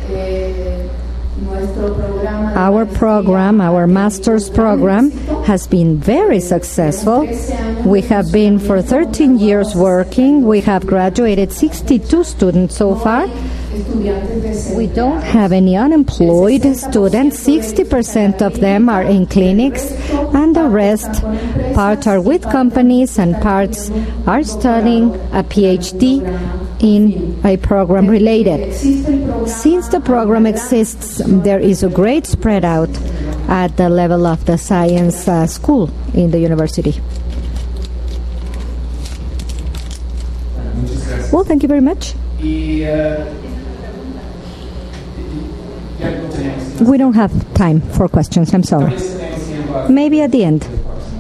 S3: Our program, our master's program, has been very successful. We have been for thirteen years working. We have graduated sixty-two students so far. We don't have any unemployed students. sixty percent of them are in clinics, and the rest, parts are with companies and parts are studying a PhD in a program related. Since the program exists, there is a great spread out at the level of the science uh, school in the university. Well, thank you very much. We don't have time for questions, I'm sorry. Maybe at the end.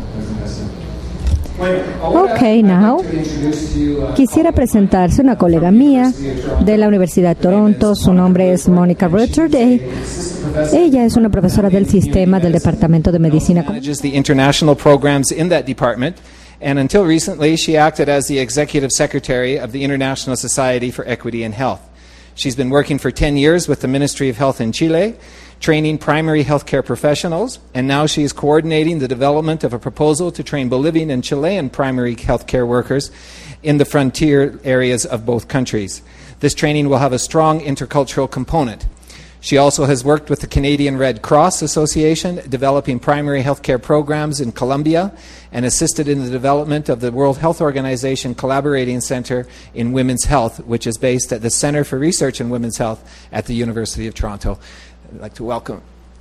S3: Ok, now, quisiera presentarse una colega mía de la Universidad de Toronto. Su nombre es Monica Rutherday. Ella es una profesora del sistema del Departamento de Medicina.
S1: Manages the international programs in that department, and until recently she acted as the executive secretary of the International Society for Equity in Health. She's been working for ten years with the Ministry of Health in Chile, training primary healthcare professionals, and now she is coordinating the development of a proposal to train Bolivian and Chilean primary healthcare workers in the frontier areas of both countries. This training will have a strong intercultural component. She also has worked with the Canadian Red Cross Association, developing primary health care programs in Colombia, and assisted in the development of the World Health Organization Collaborating Center in Women's Health, which is based at the Center for Research in Women's Health at the University of Toronto. I'd like to welcome.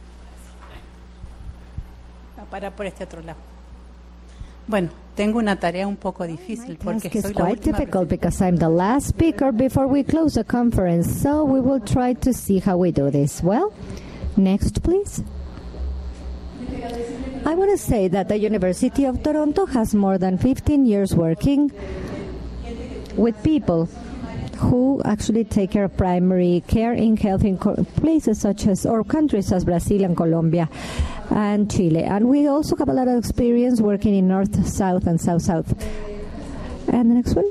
S4: Para por este otro lado. Bueno, tengo una tarea un poco difícil porque
S3: It's
S4: soy la
S3: quite
S4: última.
S3: difficult because I'm the last speaker before we close the conference, so we will try to see how we do this. Well, next please. I want to say that the University of Toronto has more than fifteen years working with people who actually take care of primary care in health in co- places such as, or countries as Brazil and Colombia and Chile. And we also have a lot of experience working in North, South, and South, South. And the next one?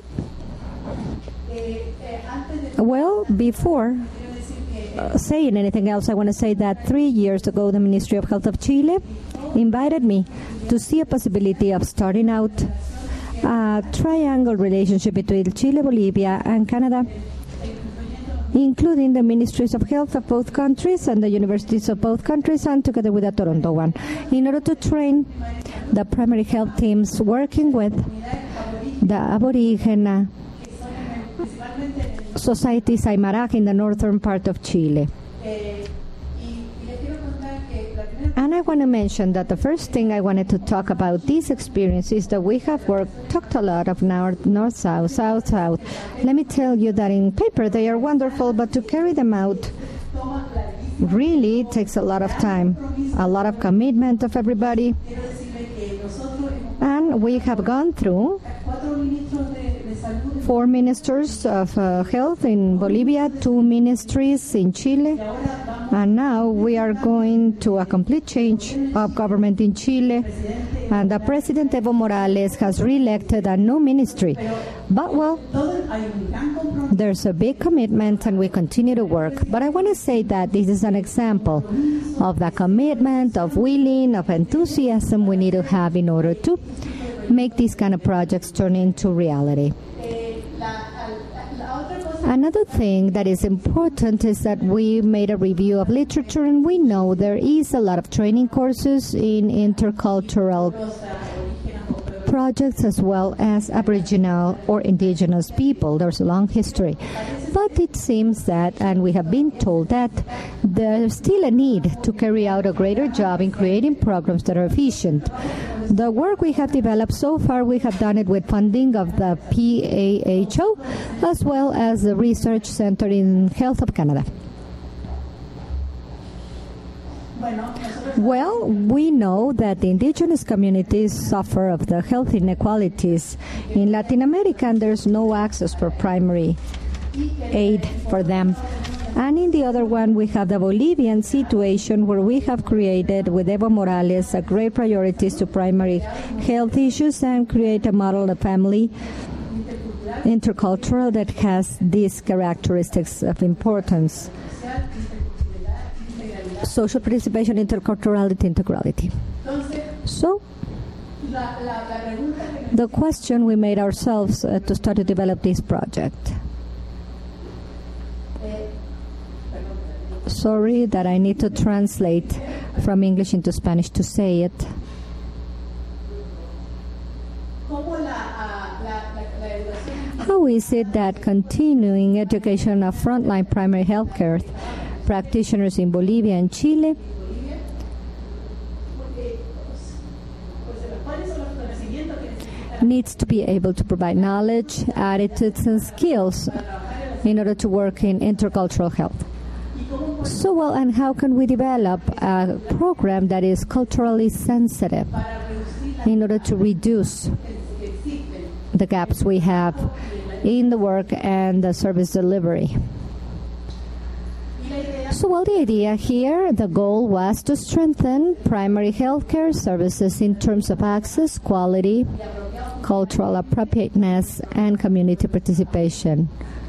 S3: Well, before uh, saying anything else, I want to say that three years ago, the Ministry of Health of Chile invited me to see a possibility of starting out a triangle relationship between Chile, Bolivia, and Canada, including the ministries of health of both countries and the universities of both countries, and together with the Toronto one, in order to train the primary health teams working with the Aboriginal societies Aymara in the northern part of Chile. And I want to mention that the first thing I wanted to talk about this experience is that we have worked, talked a lot of north, north, south, south, south. Let me tell you that in paper they are wonderful, but to carry them out really takes a lot of time, a lot of commitment of everybody. And we have gone through four ministers of uh, health in Bolivia, two ministries in Chile, and now we are going to a complete change of government in Chile, and the President Evo Morales has re-elected a new ministry. But, well, there's a big commitment and we continue to work. But I want to say that this is an example of the commitment, of willing, of enthusiasm we need to have in order to make these kind of projects turn into reality. Another thing that is important is that we made a review of literature, and we know there is a lot of training courses in intercultural projects as well as Aboriginal or indigenous people. There's a long history. But it seems that, and we have been told that, there's still a need to carry out a greater job in creating programs that are efficient. The work we have developed so far, we have done it with funding of the P A H O as well as the Research Center in Health of Canada. Well, we know that the indigenous communities suffer of the health inequalities. In Latin America, there's no access for primary aid for them. And in the other one, we have the Bolivian situation where we have created with Evo Morales a great priorities to primary health issues and create a model of family intercultural that has these characteristics of importance: social participation, interculturality, integrality. So, the question we made ourselves uh, to start to develop this project. Sorry that I need to translate from English into Spanish to say it. How is it that continuing education of frontline primary health care practitioners in Bolivia and Chile needs to be able to provide knowledge, attitudes, and skills in order to work in intercultural health? So, well, and how can we develop a program that is culturally sensitive in order to reduce the gaps we have in the work and the service delivery? So, well, the idea here, the goal was to strengthen primary health care services in terms of access, quality, cultural appropriateness, and community participation.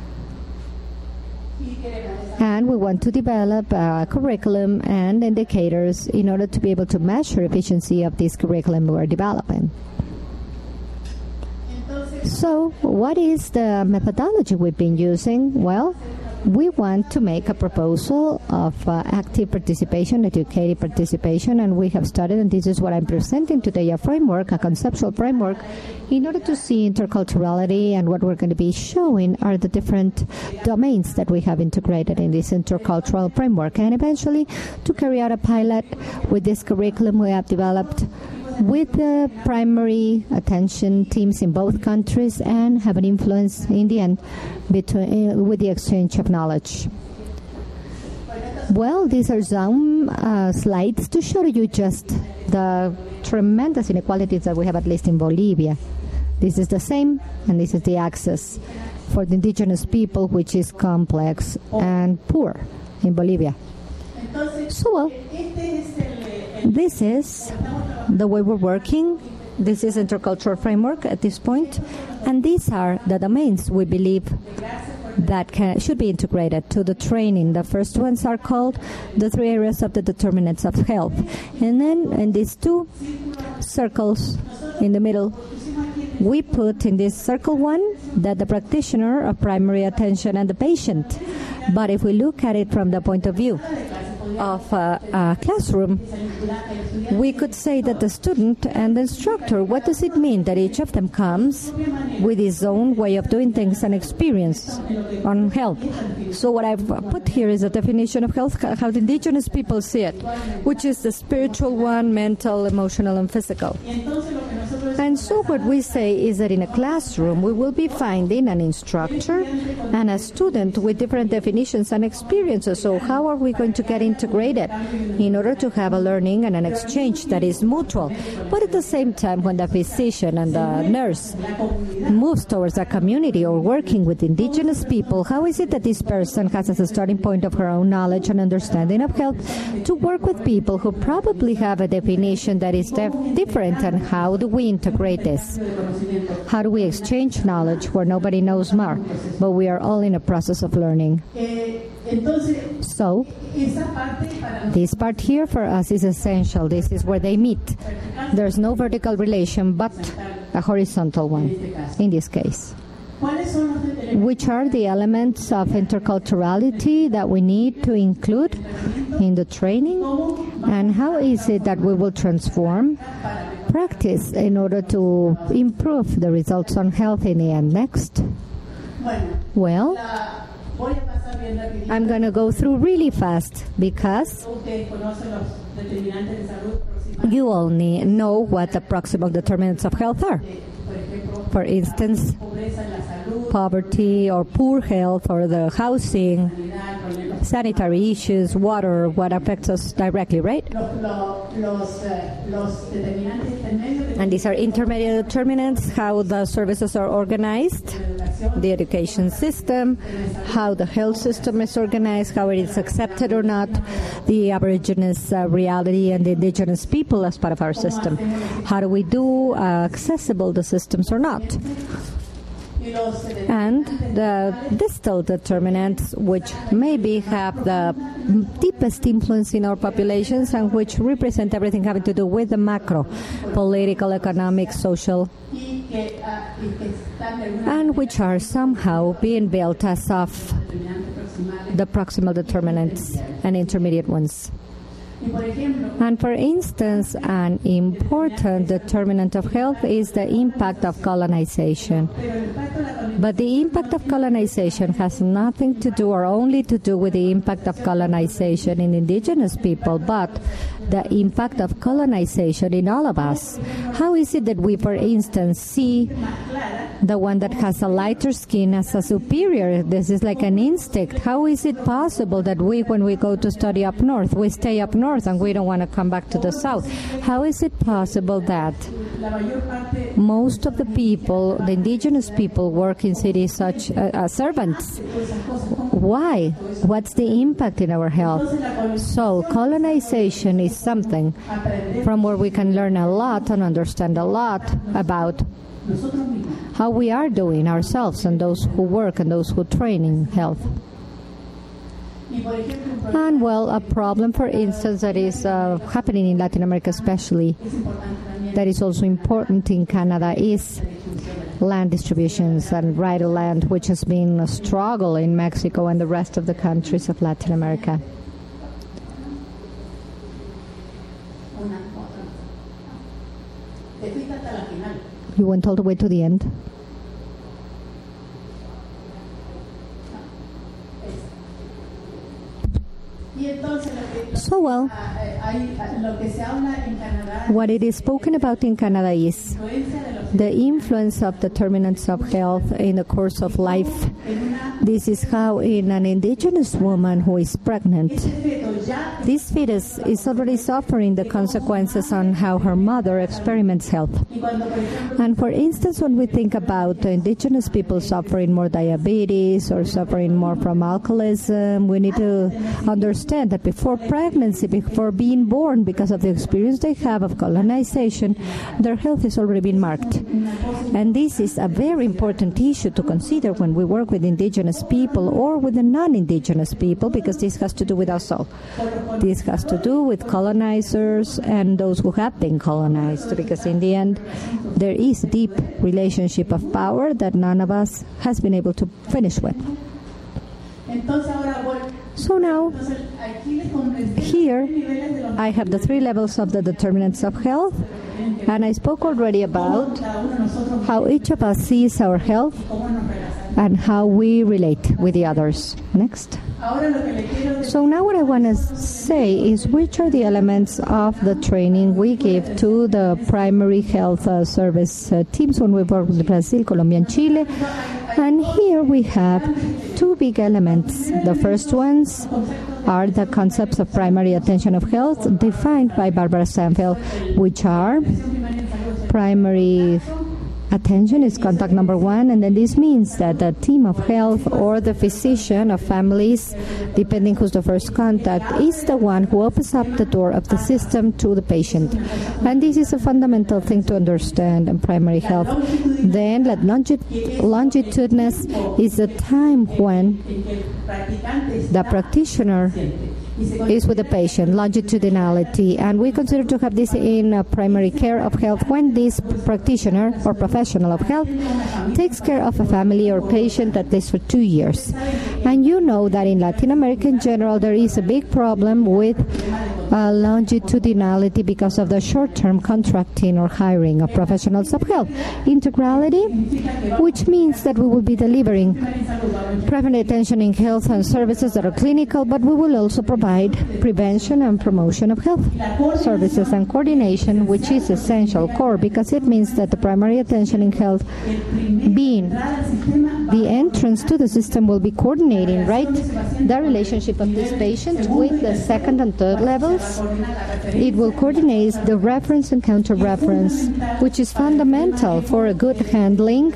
S3: And we want to develop a curriculum and indicators in order to be able to measure efficiency of this curriculum we're developing. So, what is the methodology we've been using? Well, we want to make a proposal of uh, active participation, educated participation, and we have started, and this is what I'm presenting today, a framework, a conceptual framework, in order to see interculturality, and what we're going to be showing are the different domains that we have integrated in this intercultural framework, and eventually to carry out a pilot with this curriculum we have developed with the primary attention teams in both countries and have an influence in the end between, uh, with the exchange of knowledge. Well, these are some uh, slides to show you just the tremendous inequalities that we have, at least in Bolivia. This is the same, and this is the access for the indigenous people, which is complex and poor in Bolivia. So, well, this is the way we're working. This is intercultural framework at this point, and these are the domains we believe that can, should be integrated to the training. The first ones are called the three areas of the determinants of health, and then in these two circles in the middle, we put in this circle one that the practitioner of primary attention and the patient. But if we look at it from the point of view of a, a classroom, we could say that the student and the instructor, what does it mean that each of them comes with his own way of doing things and experience on health? So what I've put here is a definition of health, how the indigenous people see it, which is the spiritual one, mental, emotional, and physical. And so what we say is that in a classroom we will be finding an instructor and a student with different definitions and experiences. So how are we going to get integrated in order to have a learning and an exchange that is mutual? But at the same time, when the physician and the nurse moves towards a community or working with indigenous people, how is it that this person has as a starting point of her own knowledge and understanding of health to work with people who probably have a definition that is def- different, and how do we integrate this? How do we exchange knowledge where nobody knows more, but we are all in a process of learning? So, this part here for us is essential. This is where they meet. There's no vertical relation, but a horizontal one in this case. Which are the elements of interculturality that we need to include in the training? And how is it that we will transform practice in order to improve the results on health in the end? Next. Well, I'm going to go through really fast because you all need, know what the proximal determinants of health are. For instance, poverty or poor health, or the housing, sanitary issues, water, what affects us directly, right? And these are intermediate determinants, how the services are organized, the education system, how the health system is organized, how it is accepted or not, the Aboriginous uh, reality and the indigenous people as part of our system. How do we do uh, accessible the systems or not? And the distal determinants, which maybe have the deepest influence in our populations and which represent everything having to do with the macro, political, economic, social, and which are somehow being built as of the proximal determinants and intermediate ones. And for instance, an important determinant of health is the impact of colonization. But the impact of colonization has nothing to do, or only to do, with the impact of colonization in indigenous people, but the impact of colonization in all of us. How is it that we, for instance, see the one that has a lighter skin as a superior? This is like an instinct. How is it possible that we, when we go to study up north, we stay up north and we don't want to come back to the south? How is it possible that most of the people, the indigenous people, work in cities such uh, as servants? Why? What's the impact in our health? So colonization is something from where we can learn a lot and understand a lot about how we are doing ourselves and those who work and those who train in health. And, well, a problem, for instance, that is uh, happening in Latin America especially, that is also important in Canada, is land distributions and right of land, which has been a struggle in Mexico and the rest of the countries of Latin America. You went all the way to the end. So well, what it is spoken about in Canada is the influence of determinants of health in the course of life. This is how in an indigenous woman who is pregnant, this fetus is already suffering the consequences on how her mother experiments health. And for instance, when we think about indigenous people suffering more diabetes or suffering more from alcoholism, we need to understand that before pregnancy, before being born, because of the experience they have of colonization, their health has already been marked. And this is a very important issue to consider when we work with indigenous people or with the non-indigenous people, because this has to do with us all. This has to do with colonizers and those who have been colonized, because in the end, there is a deep relationship of power that none of us has been able to finish with. So now, here, I have the three levels of the determinants of health, and I spoke already about how each of us sees our health and how we relate with the others. Next. So now what I want to say is which are the elements of the training we give to the primary health uh, service uh, teams when we work with Brazil, Colombia, and Chile. And here we have two big elements. The first ones are the concepts of primary attention of health defined by Barbara Stanfield, which are primary attention is contact number one, and then this means that the team of health or the physician of families, depending who's the first contact, is the one who opens up the door of the system to the patient. And this is a fundamental thing to understand in primary health. Then longi- longitudinous is the time when the practitioner is with the patient, longitudinality, and we consider to have this in uh, primary care of health when this practitioner or professional of health takes care of a family or patient at least for two years. And you know that in Latin America in general there is a big problem with uh, longitudinality because of the short-term contracting or hiring of professionals of health. Integrality, which means that we will be delivering primary attention in health and services that are clinical, but we will also provide prevention and promotion of health services, and coordination, which is essential core because it means that the primary attention in health, being the entrance to the system, will be coordinating, right, the relationship of this patient with the second and third levels. It will coordinate the reference and counter-reference, which is fundamental for a good handling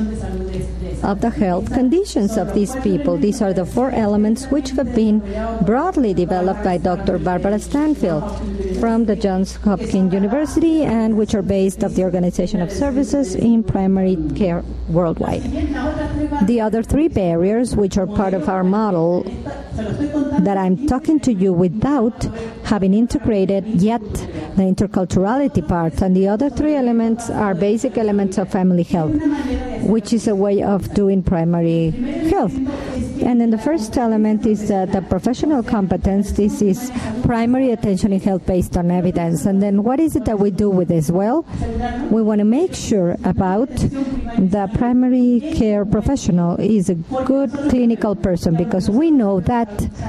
S3: of the health conditions of these people. These are the four elements which have been broadly developed by Doctor Barbara Stanfield from the Johns Hopkins University, and which are based on the Organization of Services in Primary Care Worldwide. The other three barriers, which are part of our model that I'm talking to you without having integrated yet the interculturality part, and the other three elements are basic elements of family health, which is a way of doing primary health. And then the first element is uh, the professional competence. This is primary attention in health based on evidence. And then what is it that we do with this? Well, we want to make sure about the primary care professional is a good clinical person, because we know that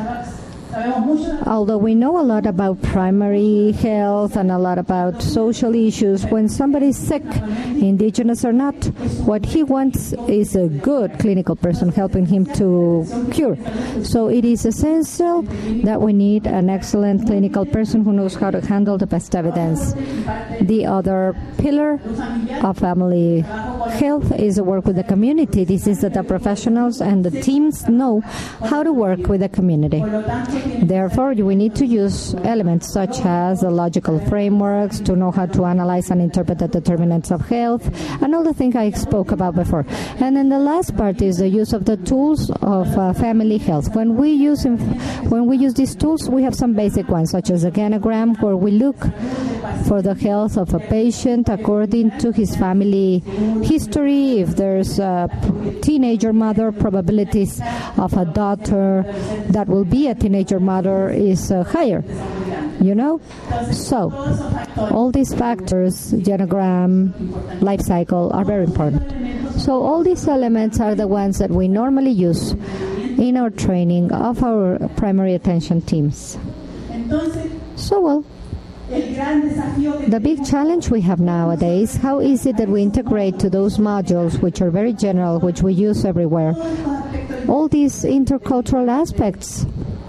S3: although we know a lot about primary health and a lot about social issues, when somebody is sick, indigenous or not, what he wants is a good clinical person helping him to cure. So it is essential that we need an excellent clinical person who knows how to handle the best evidence. The other pillar of family health is the work with the community. This is that the professionals and the teams know how to work with the community. Therefore, we need to use elements such as the logical frameworks to know how to analyze and interpret the determinants of health and all the things I spoke about before. And then the last part is the use of the tools of uh, family health. When we use when we use these tools, we have some basic ones, such as a ganogram, where we look for the health of a patient according to his family history. If there's a teenager mother, probabilities of a daughter that will be a teenager mother is uh, higher. You know? So, all these factors, genogram, life cycle, are very important. So, all these elements are the ones that we normally use in our training of our primary attention teams. So, well, the big challenge we have nowadays, how is it that we integrate to those modules which are very general, which we use everywhere, all these intercultural aspects?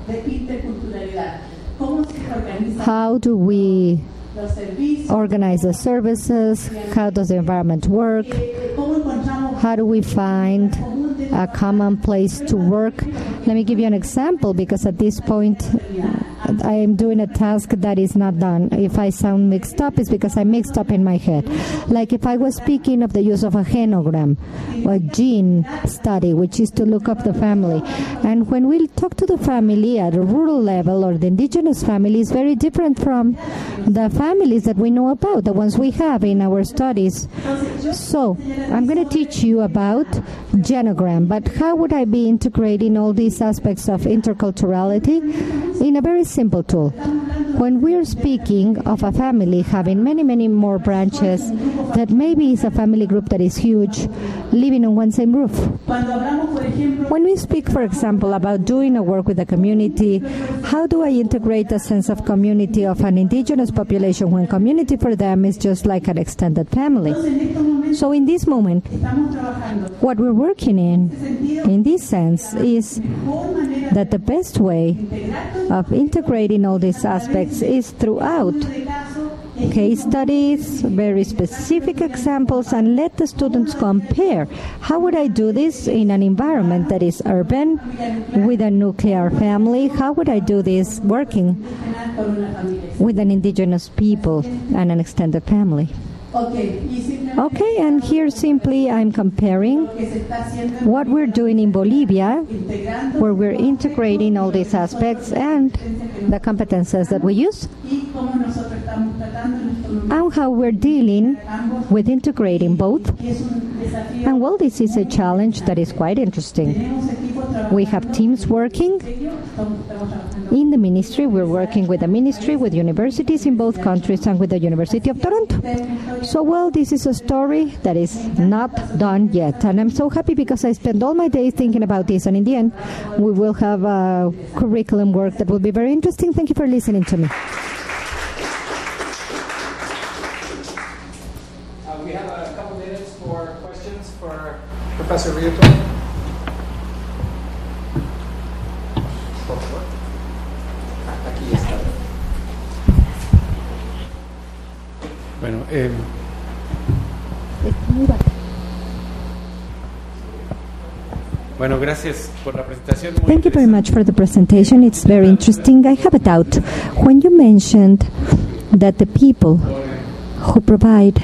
S3: How do we organize the services? How does the environment work? How do we find a common place to work? Let me give you an example, because at this point I am doing a task that is not done. If I sound mixed up, it's because I'm mixed up in my head. Like if I was speaking of the use of a genogram, or a gene study, which is to look up the family. And when we talk to the family at a rural level, or the indigenous family, is very different from the families that we know about, the ones we have in our studies. So, I'm going to teach you about genogram, but how would I be integrating all these aspects of interculturality in a very simple tool? When we're speaking of a family having many, many more branches, that maybe is a family group that is huge, living on one same roof. When we speak, for example, about doing a work with a community, how do I integrate a sense of community of an indigenous population when community for them is just like an extended family? So in this moment, what we're working in, in this sense, is that the best way of integrating all these aspects is throughout case studies, very specific examples, and let the students compare. How would I do this in an environment that is urban with a nuclear family? How would I do this working with an indigenous people and an extended family? Okay, and here simply I'm comparing what we're doing in Bolivia, where we're integrating all these aspects and the competences that we use, and how we're dealing with integrating both. And well, this is a challenge that is quite interesting. We have teams working in the ministry. We're working with the ministry, with universities in both countries, and with the University of Toronto. So, well, this is a story that is not done yet. And I'm so happy because I spend all my days thinking about this. And in the end, we will have a curriculum work that will be very interesting. Thank you for listening to me.
S1: Uh, we have a couple minutes for questions for Professor Rioto.
S2: Bueno, eh, bueno, gracias por la presentación. Muy
S3: Thank you very much for the presentation. It's very interesting. I have a doubt. When you mentioned that the people who provide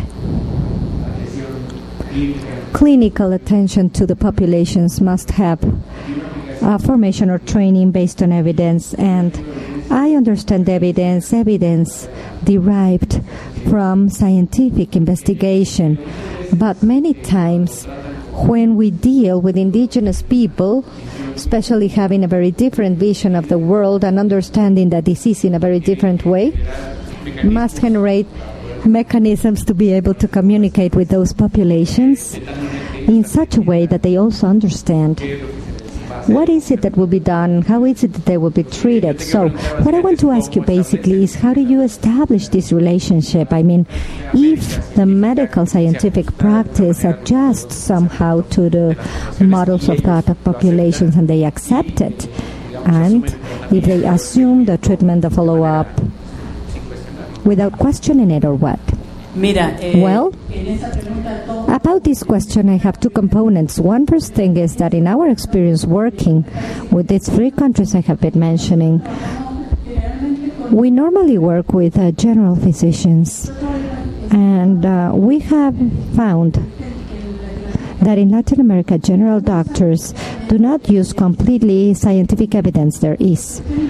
S3: clinical attention to the populations must have uh, formation or training based on evidence, and I understand evidence, evidence derived from scientific investigation, but many times when we deal with indigenous people, especially having a very different vision of the world and understanding the disease in a very different way, must generate mechanisms to be able to communicate with those populations in such a way that they also understand what is it that will be done, how is it that they will be treated. So what I want to ask you basically is, how do you establish this relationship? I mean, if the medical scientific practice adjusts somehow to the models of thought of populations and they accept it, and if they assume the treatment, the follow-up, without questioning it, or what?
S4: Mira, eh,
S3: Well, about this question, I have two components. One first thing is that in our experience working with these three countries I have been mentioning, we normally work with uh, general physicians, and uh, we have found that in Latin America, general doctors do not use completely scientific evidence. There is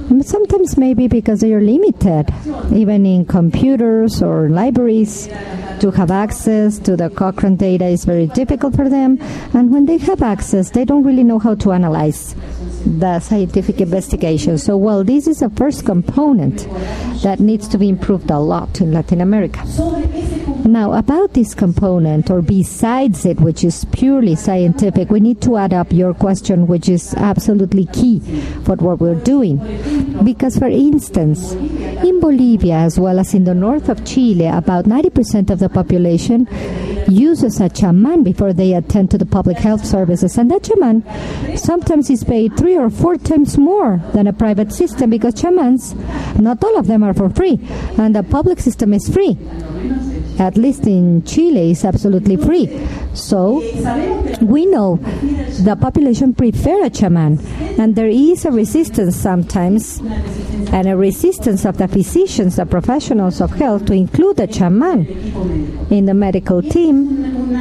S3: Sometimes maybe because they are limited, even in computers or libraries, to have access to the Cochrane data is very difficult for them. And when they have access, they don't really know how to analyze the scientific investigation. So, well, this is a first component that needs to be improved a lot in Latin America. Now, about this component, or besides it, which is purely scientific, we need to add up your question, which is absolutely key for what we're doing. Because, for instance, in Bolivia, as well as in the north of Chile, about ninety percent of the population uses a chaman before they attend to the public health services. And that chaman sometimes is paid three or four times more than a private system, because chamans, not all of them are for free, and the public system is free. At least in Chile, is absolutely free. So we know the population prefer a chaman, and there is a resistance sometimes, and a resistance of the physicians, the professionals of health, to include a chaman in the medical team.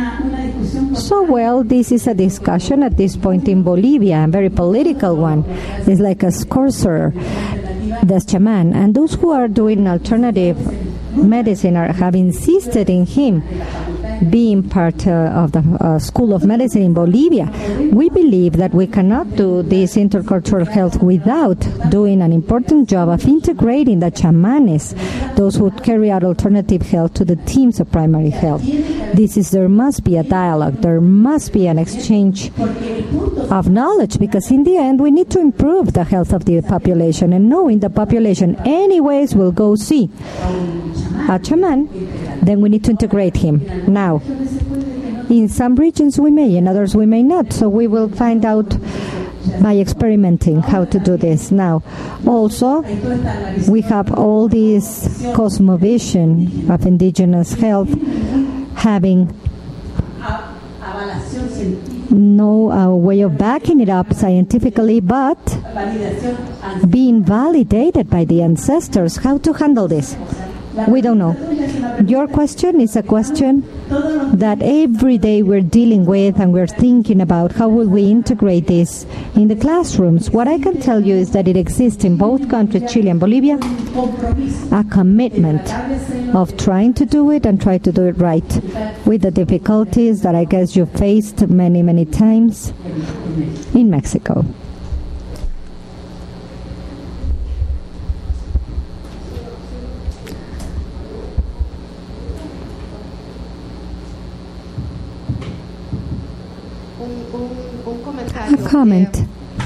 S3: So, well, this is a discussion at this point in Bolivia, a very political one. It's like a scorcer, the chaman, and those who are doing alternative medicine are, have insisted in him being part uh, of the uh, School of Medicine in Bolivia. We believe that we cannot do this intercultural health without doing an important job of integrating the chamanes, those who carry out alternative health, to the teams of primary health. This is, there must be a dialogue, there must be an exchange of knowledge, because in the end we need to improve the health of the population, and knowing the population anyways will go see a chaman, then we need to integrate him. Now, in some regions we may, in others we may not, so we will find out by experimenting how to do this. Now, also, we have all this cosmovision of indigenous health having no uh, way of backing it up scientifically, but being validated by the ancestors. How to handle this? We don't know. Your question is a question that every day we're dealing with, and we're thinking about how will we integrate this in the classrooms. What I can tell you is that it exists in both countries, Chile and Bolivia, a commitment of trying to do it and try to do it right, with the difficulties that I guess you faced many, many times in Mexico. A comment.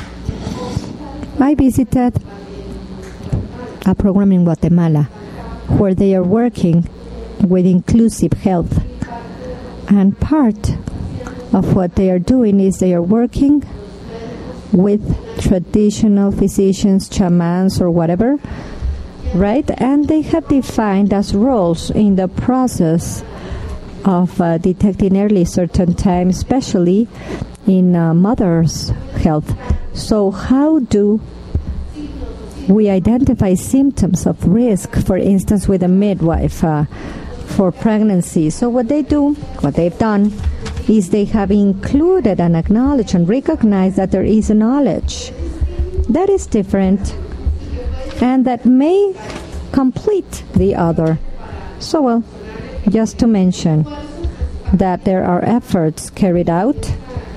S3: I visited a program in Guatemala where they are working with inclusive health, and part of what they are doing is they are working with traditional physicians, shamans, or whatever, right? And they have defined as roles in the process of uh, detecting early certain times, especially in uh, mother's health. So how do we identify symptoms of risk, for instance, with a midwife uh, for pregnancy? So what they do, what they've done, is they have included and acknowledged and recognized that there is a knowledge that is different and that may complete the other. So, well, just to mention that there are efforts carried out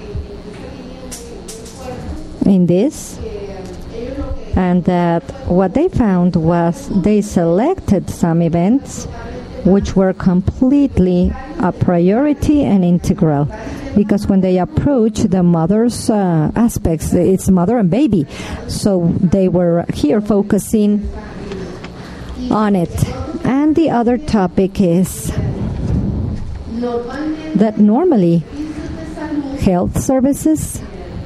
S3: in this, and that what they found was they selected some events which were completely a priority and integral, because when they approach the mother's uh, aspects, it's mother and baby, so they were here focusing on it. And the other topic is that normally health services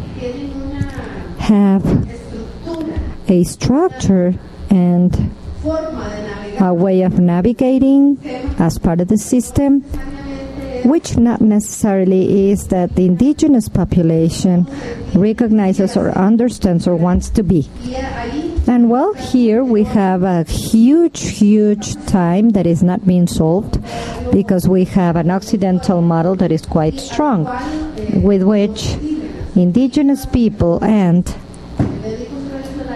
S3: have a structure and a way of navigating as part of the system, which not necessarily is that the indigenous population recognizes or understands or wants to be. And well, here we have a huge, huge time that is not being solved, because we have an Occidental model that is quite strong, with which indigenous people and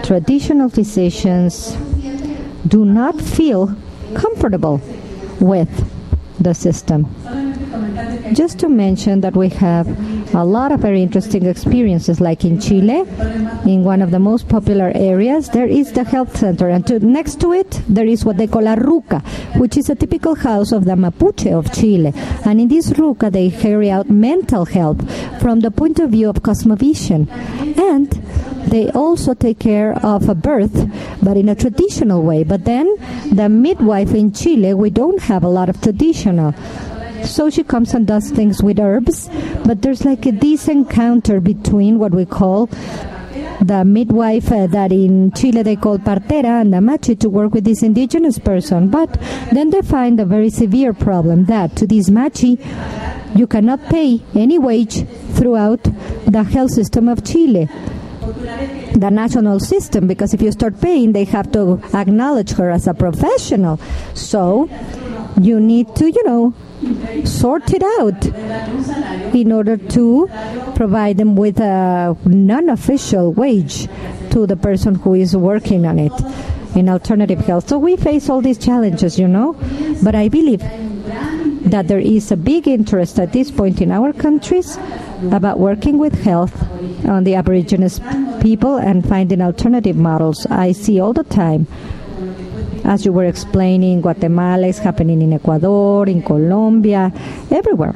S3: traditional physicians do not feel comfortable with the system. Just to mention that we have a lot of very interesting experiences, like in Chile, in one of the most popular areas, there is the health center, and to, next to it, there is what they call a ruca, which is a typical house of the Mapuche of Chile. And in this ruca, they carry out mental health from the point of view of cosmovision. And they also take care of a birth, but in a traditional way. But then, the midwife in Chile, we don't have a lot of traditional. So she comes and does things with herbs, but there's like a this encounter between what we call the midwife uh, that in Chile they call partera and the machi to work with this indigenous person. But then they find a very severe problem that to this machi you cannot pay any wage throughout the health system of Chile, the national system, because if you start paying, they have to acknowledge her as a professional. So you need to, you know, sort it out in order to provide them with a non-official wage to the person who is working on it in alternative health. So we face all these challenges, you know, but I believe that there is a big interest at this point in our countries about working with health on the Aborigines people and finding alternative models. I see all the time, as you were explaining, Guatemala is happening in Ecuador, in Colombia, everywhere.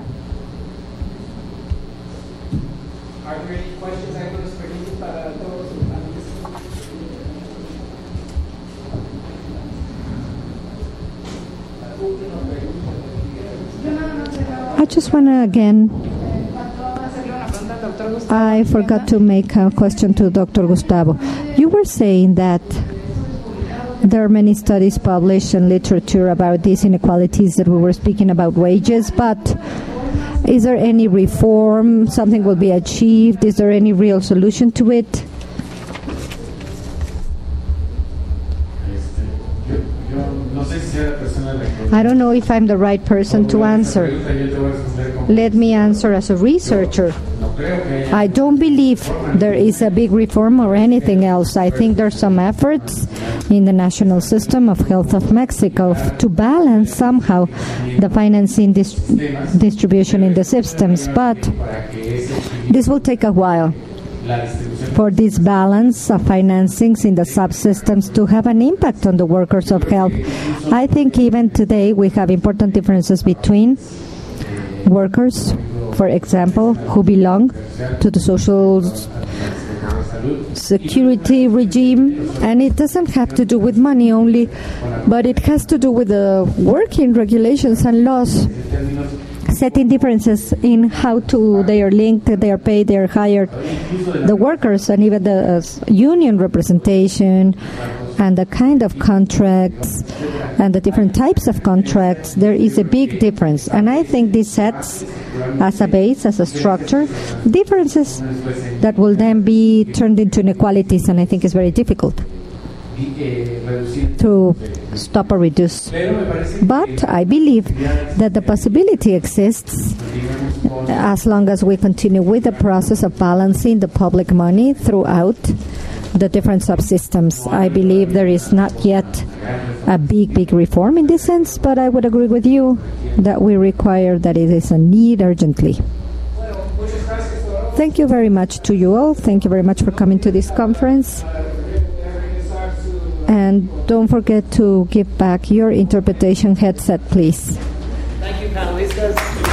S1: Are there any questions algunos preguntas para todos los panelistas?
S3: I just want to again, I forgot to make a question to Doctor Gustavo. You were saying that there are many studies published and literature about these inequalities that we were speaking about wages, but is there any reform? Something will be achieved? Is there any real solution to it? I don't know if I'm the right person to answer. Let me answer as a researcher. I don't believe there is a big reform or anything else. I think there are some efforts in the national system of health of Mexico to balance somehow the financing dis- distribution in the systems, but this will take a while for this balance of financings in the subsystems to have an impact on the workers of health. I think even today we have important differences between workers, for example, who belong to the social security regime, and it doesn't have to do with money only, but it has to do with the working regulations and laws, setting differences in how to they are linked, they are paid, they are hired, the workers, and even the uh, union representation, and the kind of contracts and the different types of contracts. There is a big difference, and I think this sets as a base, as a structure, differences that will then be turned into inequalities, and I think it's very difficult to stop or reduce. But I believe that the possibility exists as long as we continue with the process of balancing the public money throughout the different subsystems. I believe there is not yet a big, big reform in this sense, but I would agree with you that we require that it is a need urgently. Thank you very much to you all. Thank you very much for coming to this conference. And don't forget to give back your interpretation headset, please.
S1: Thank you, panelistas.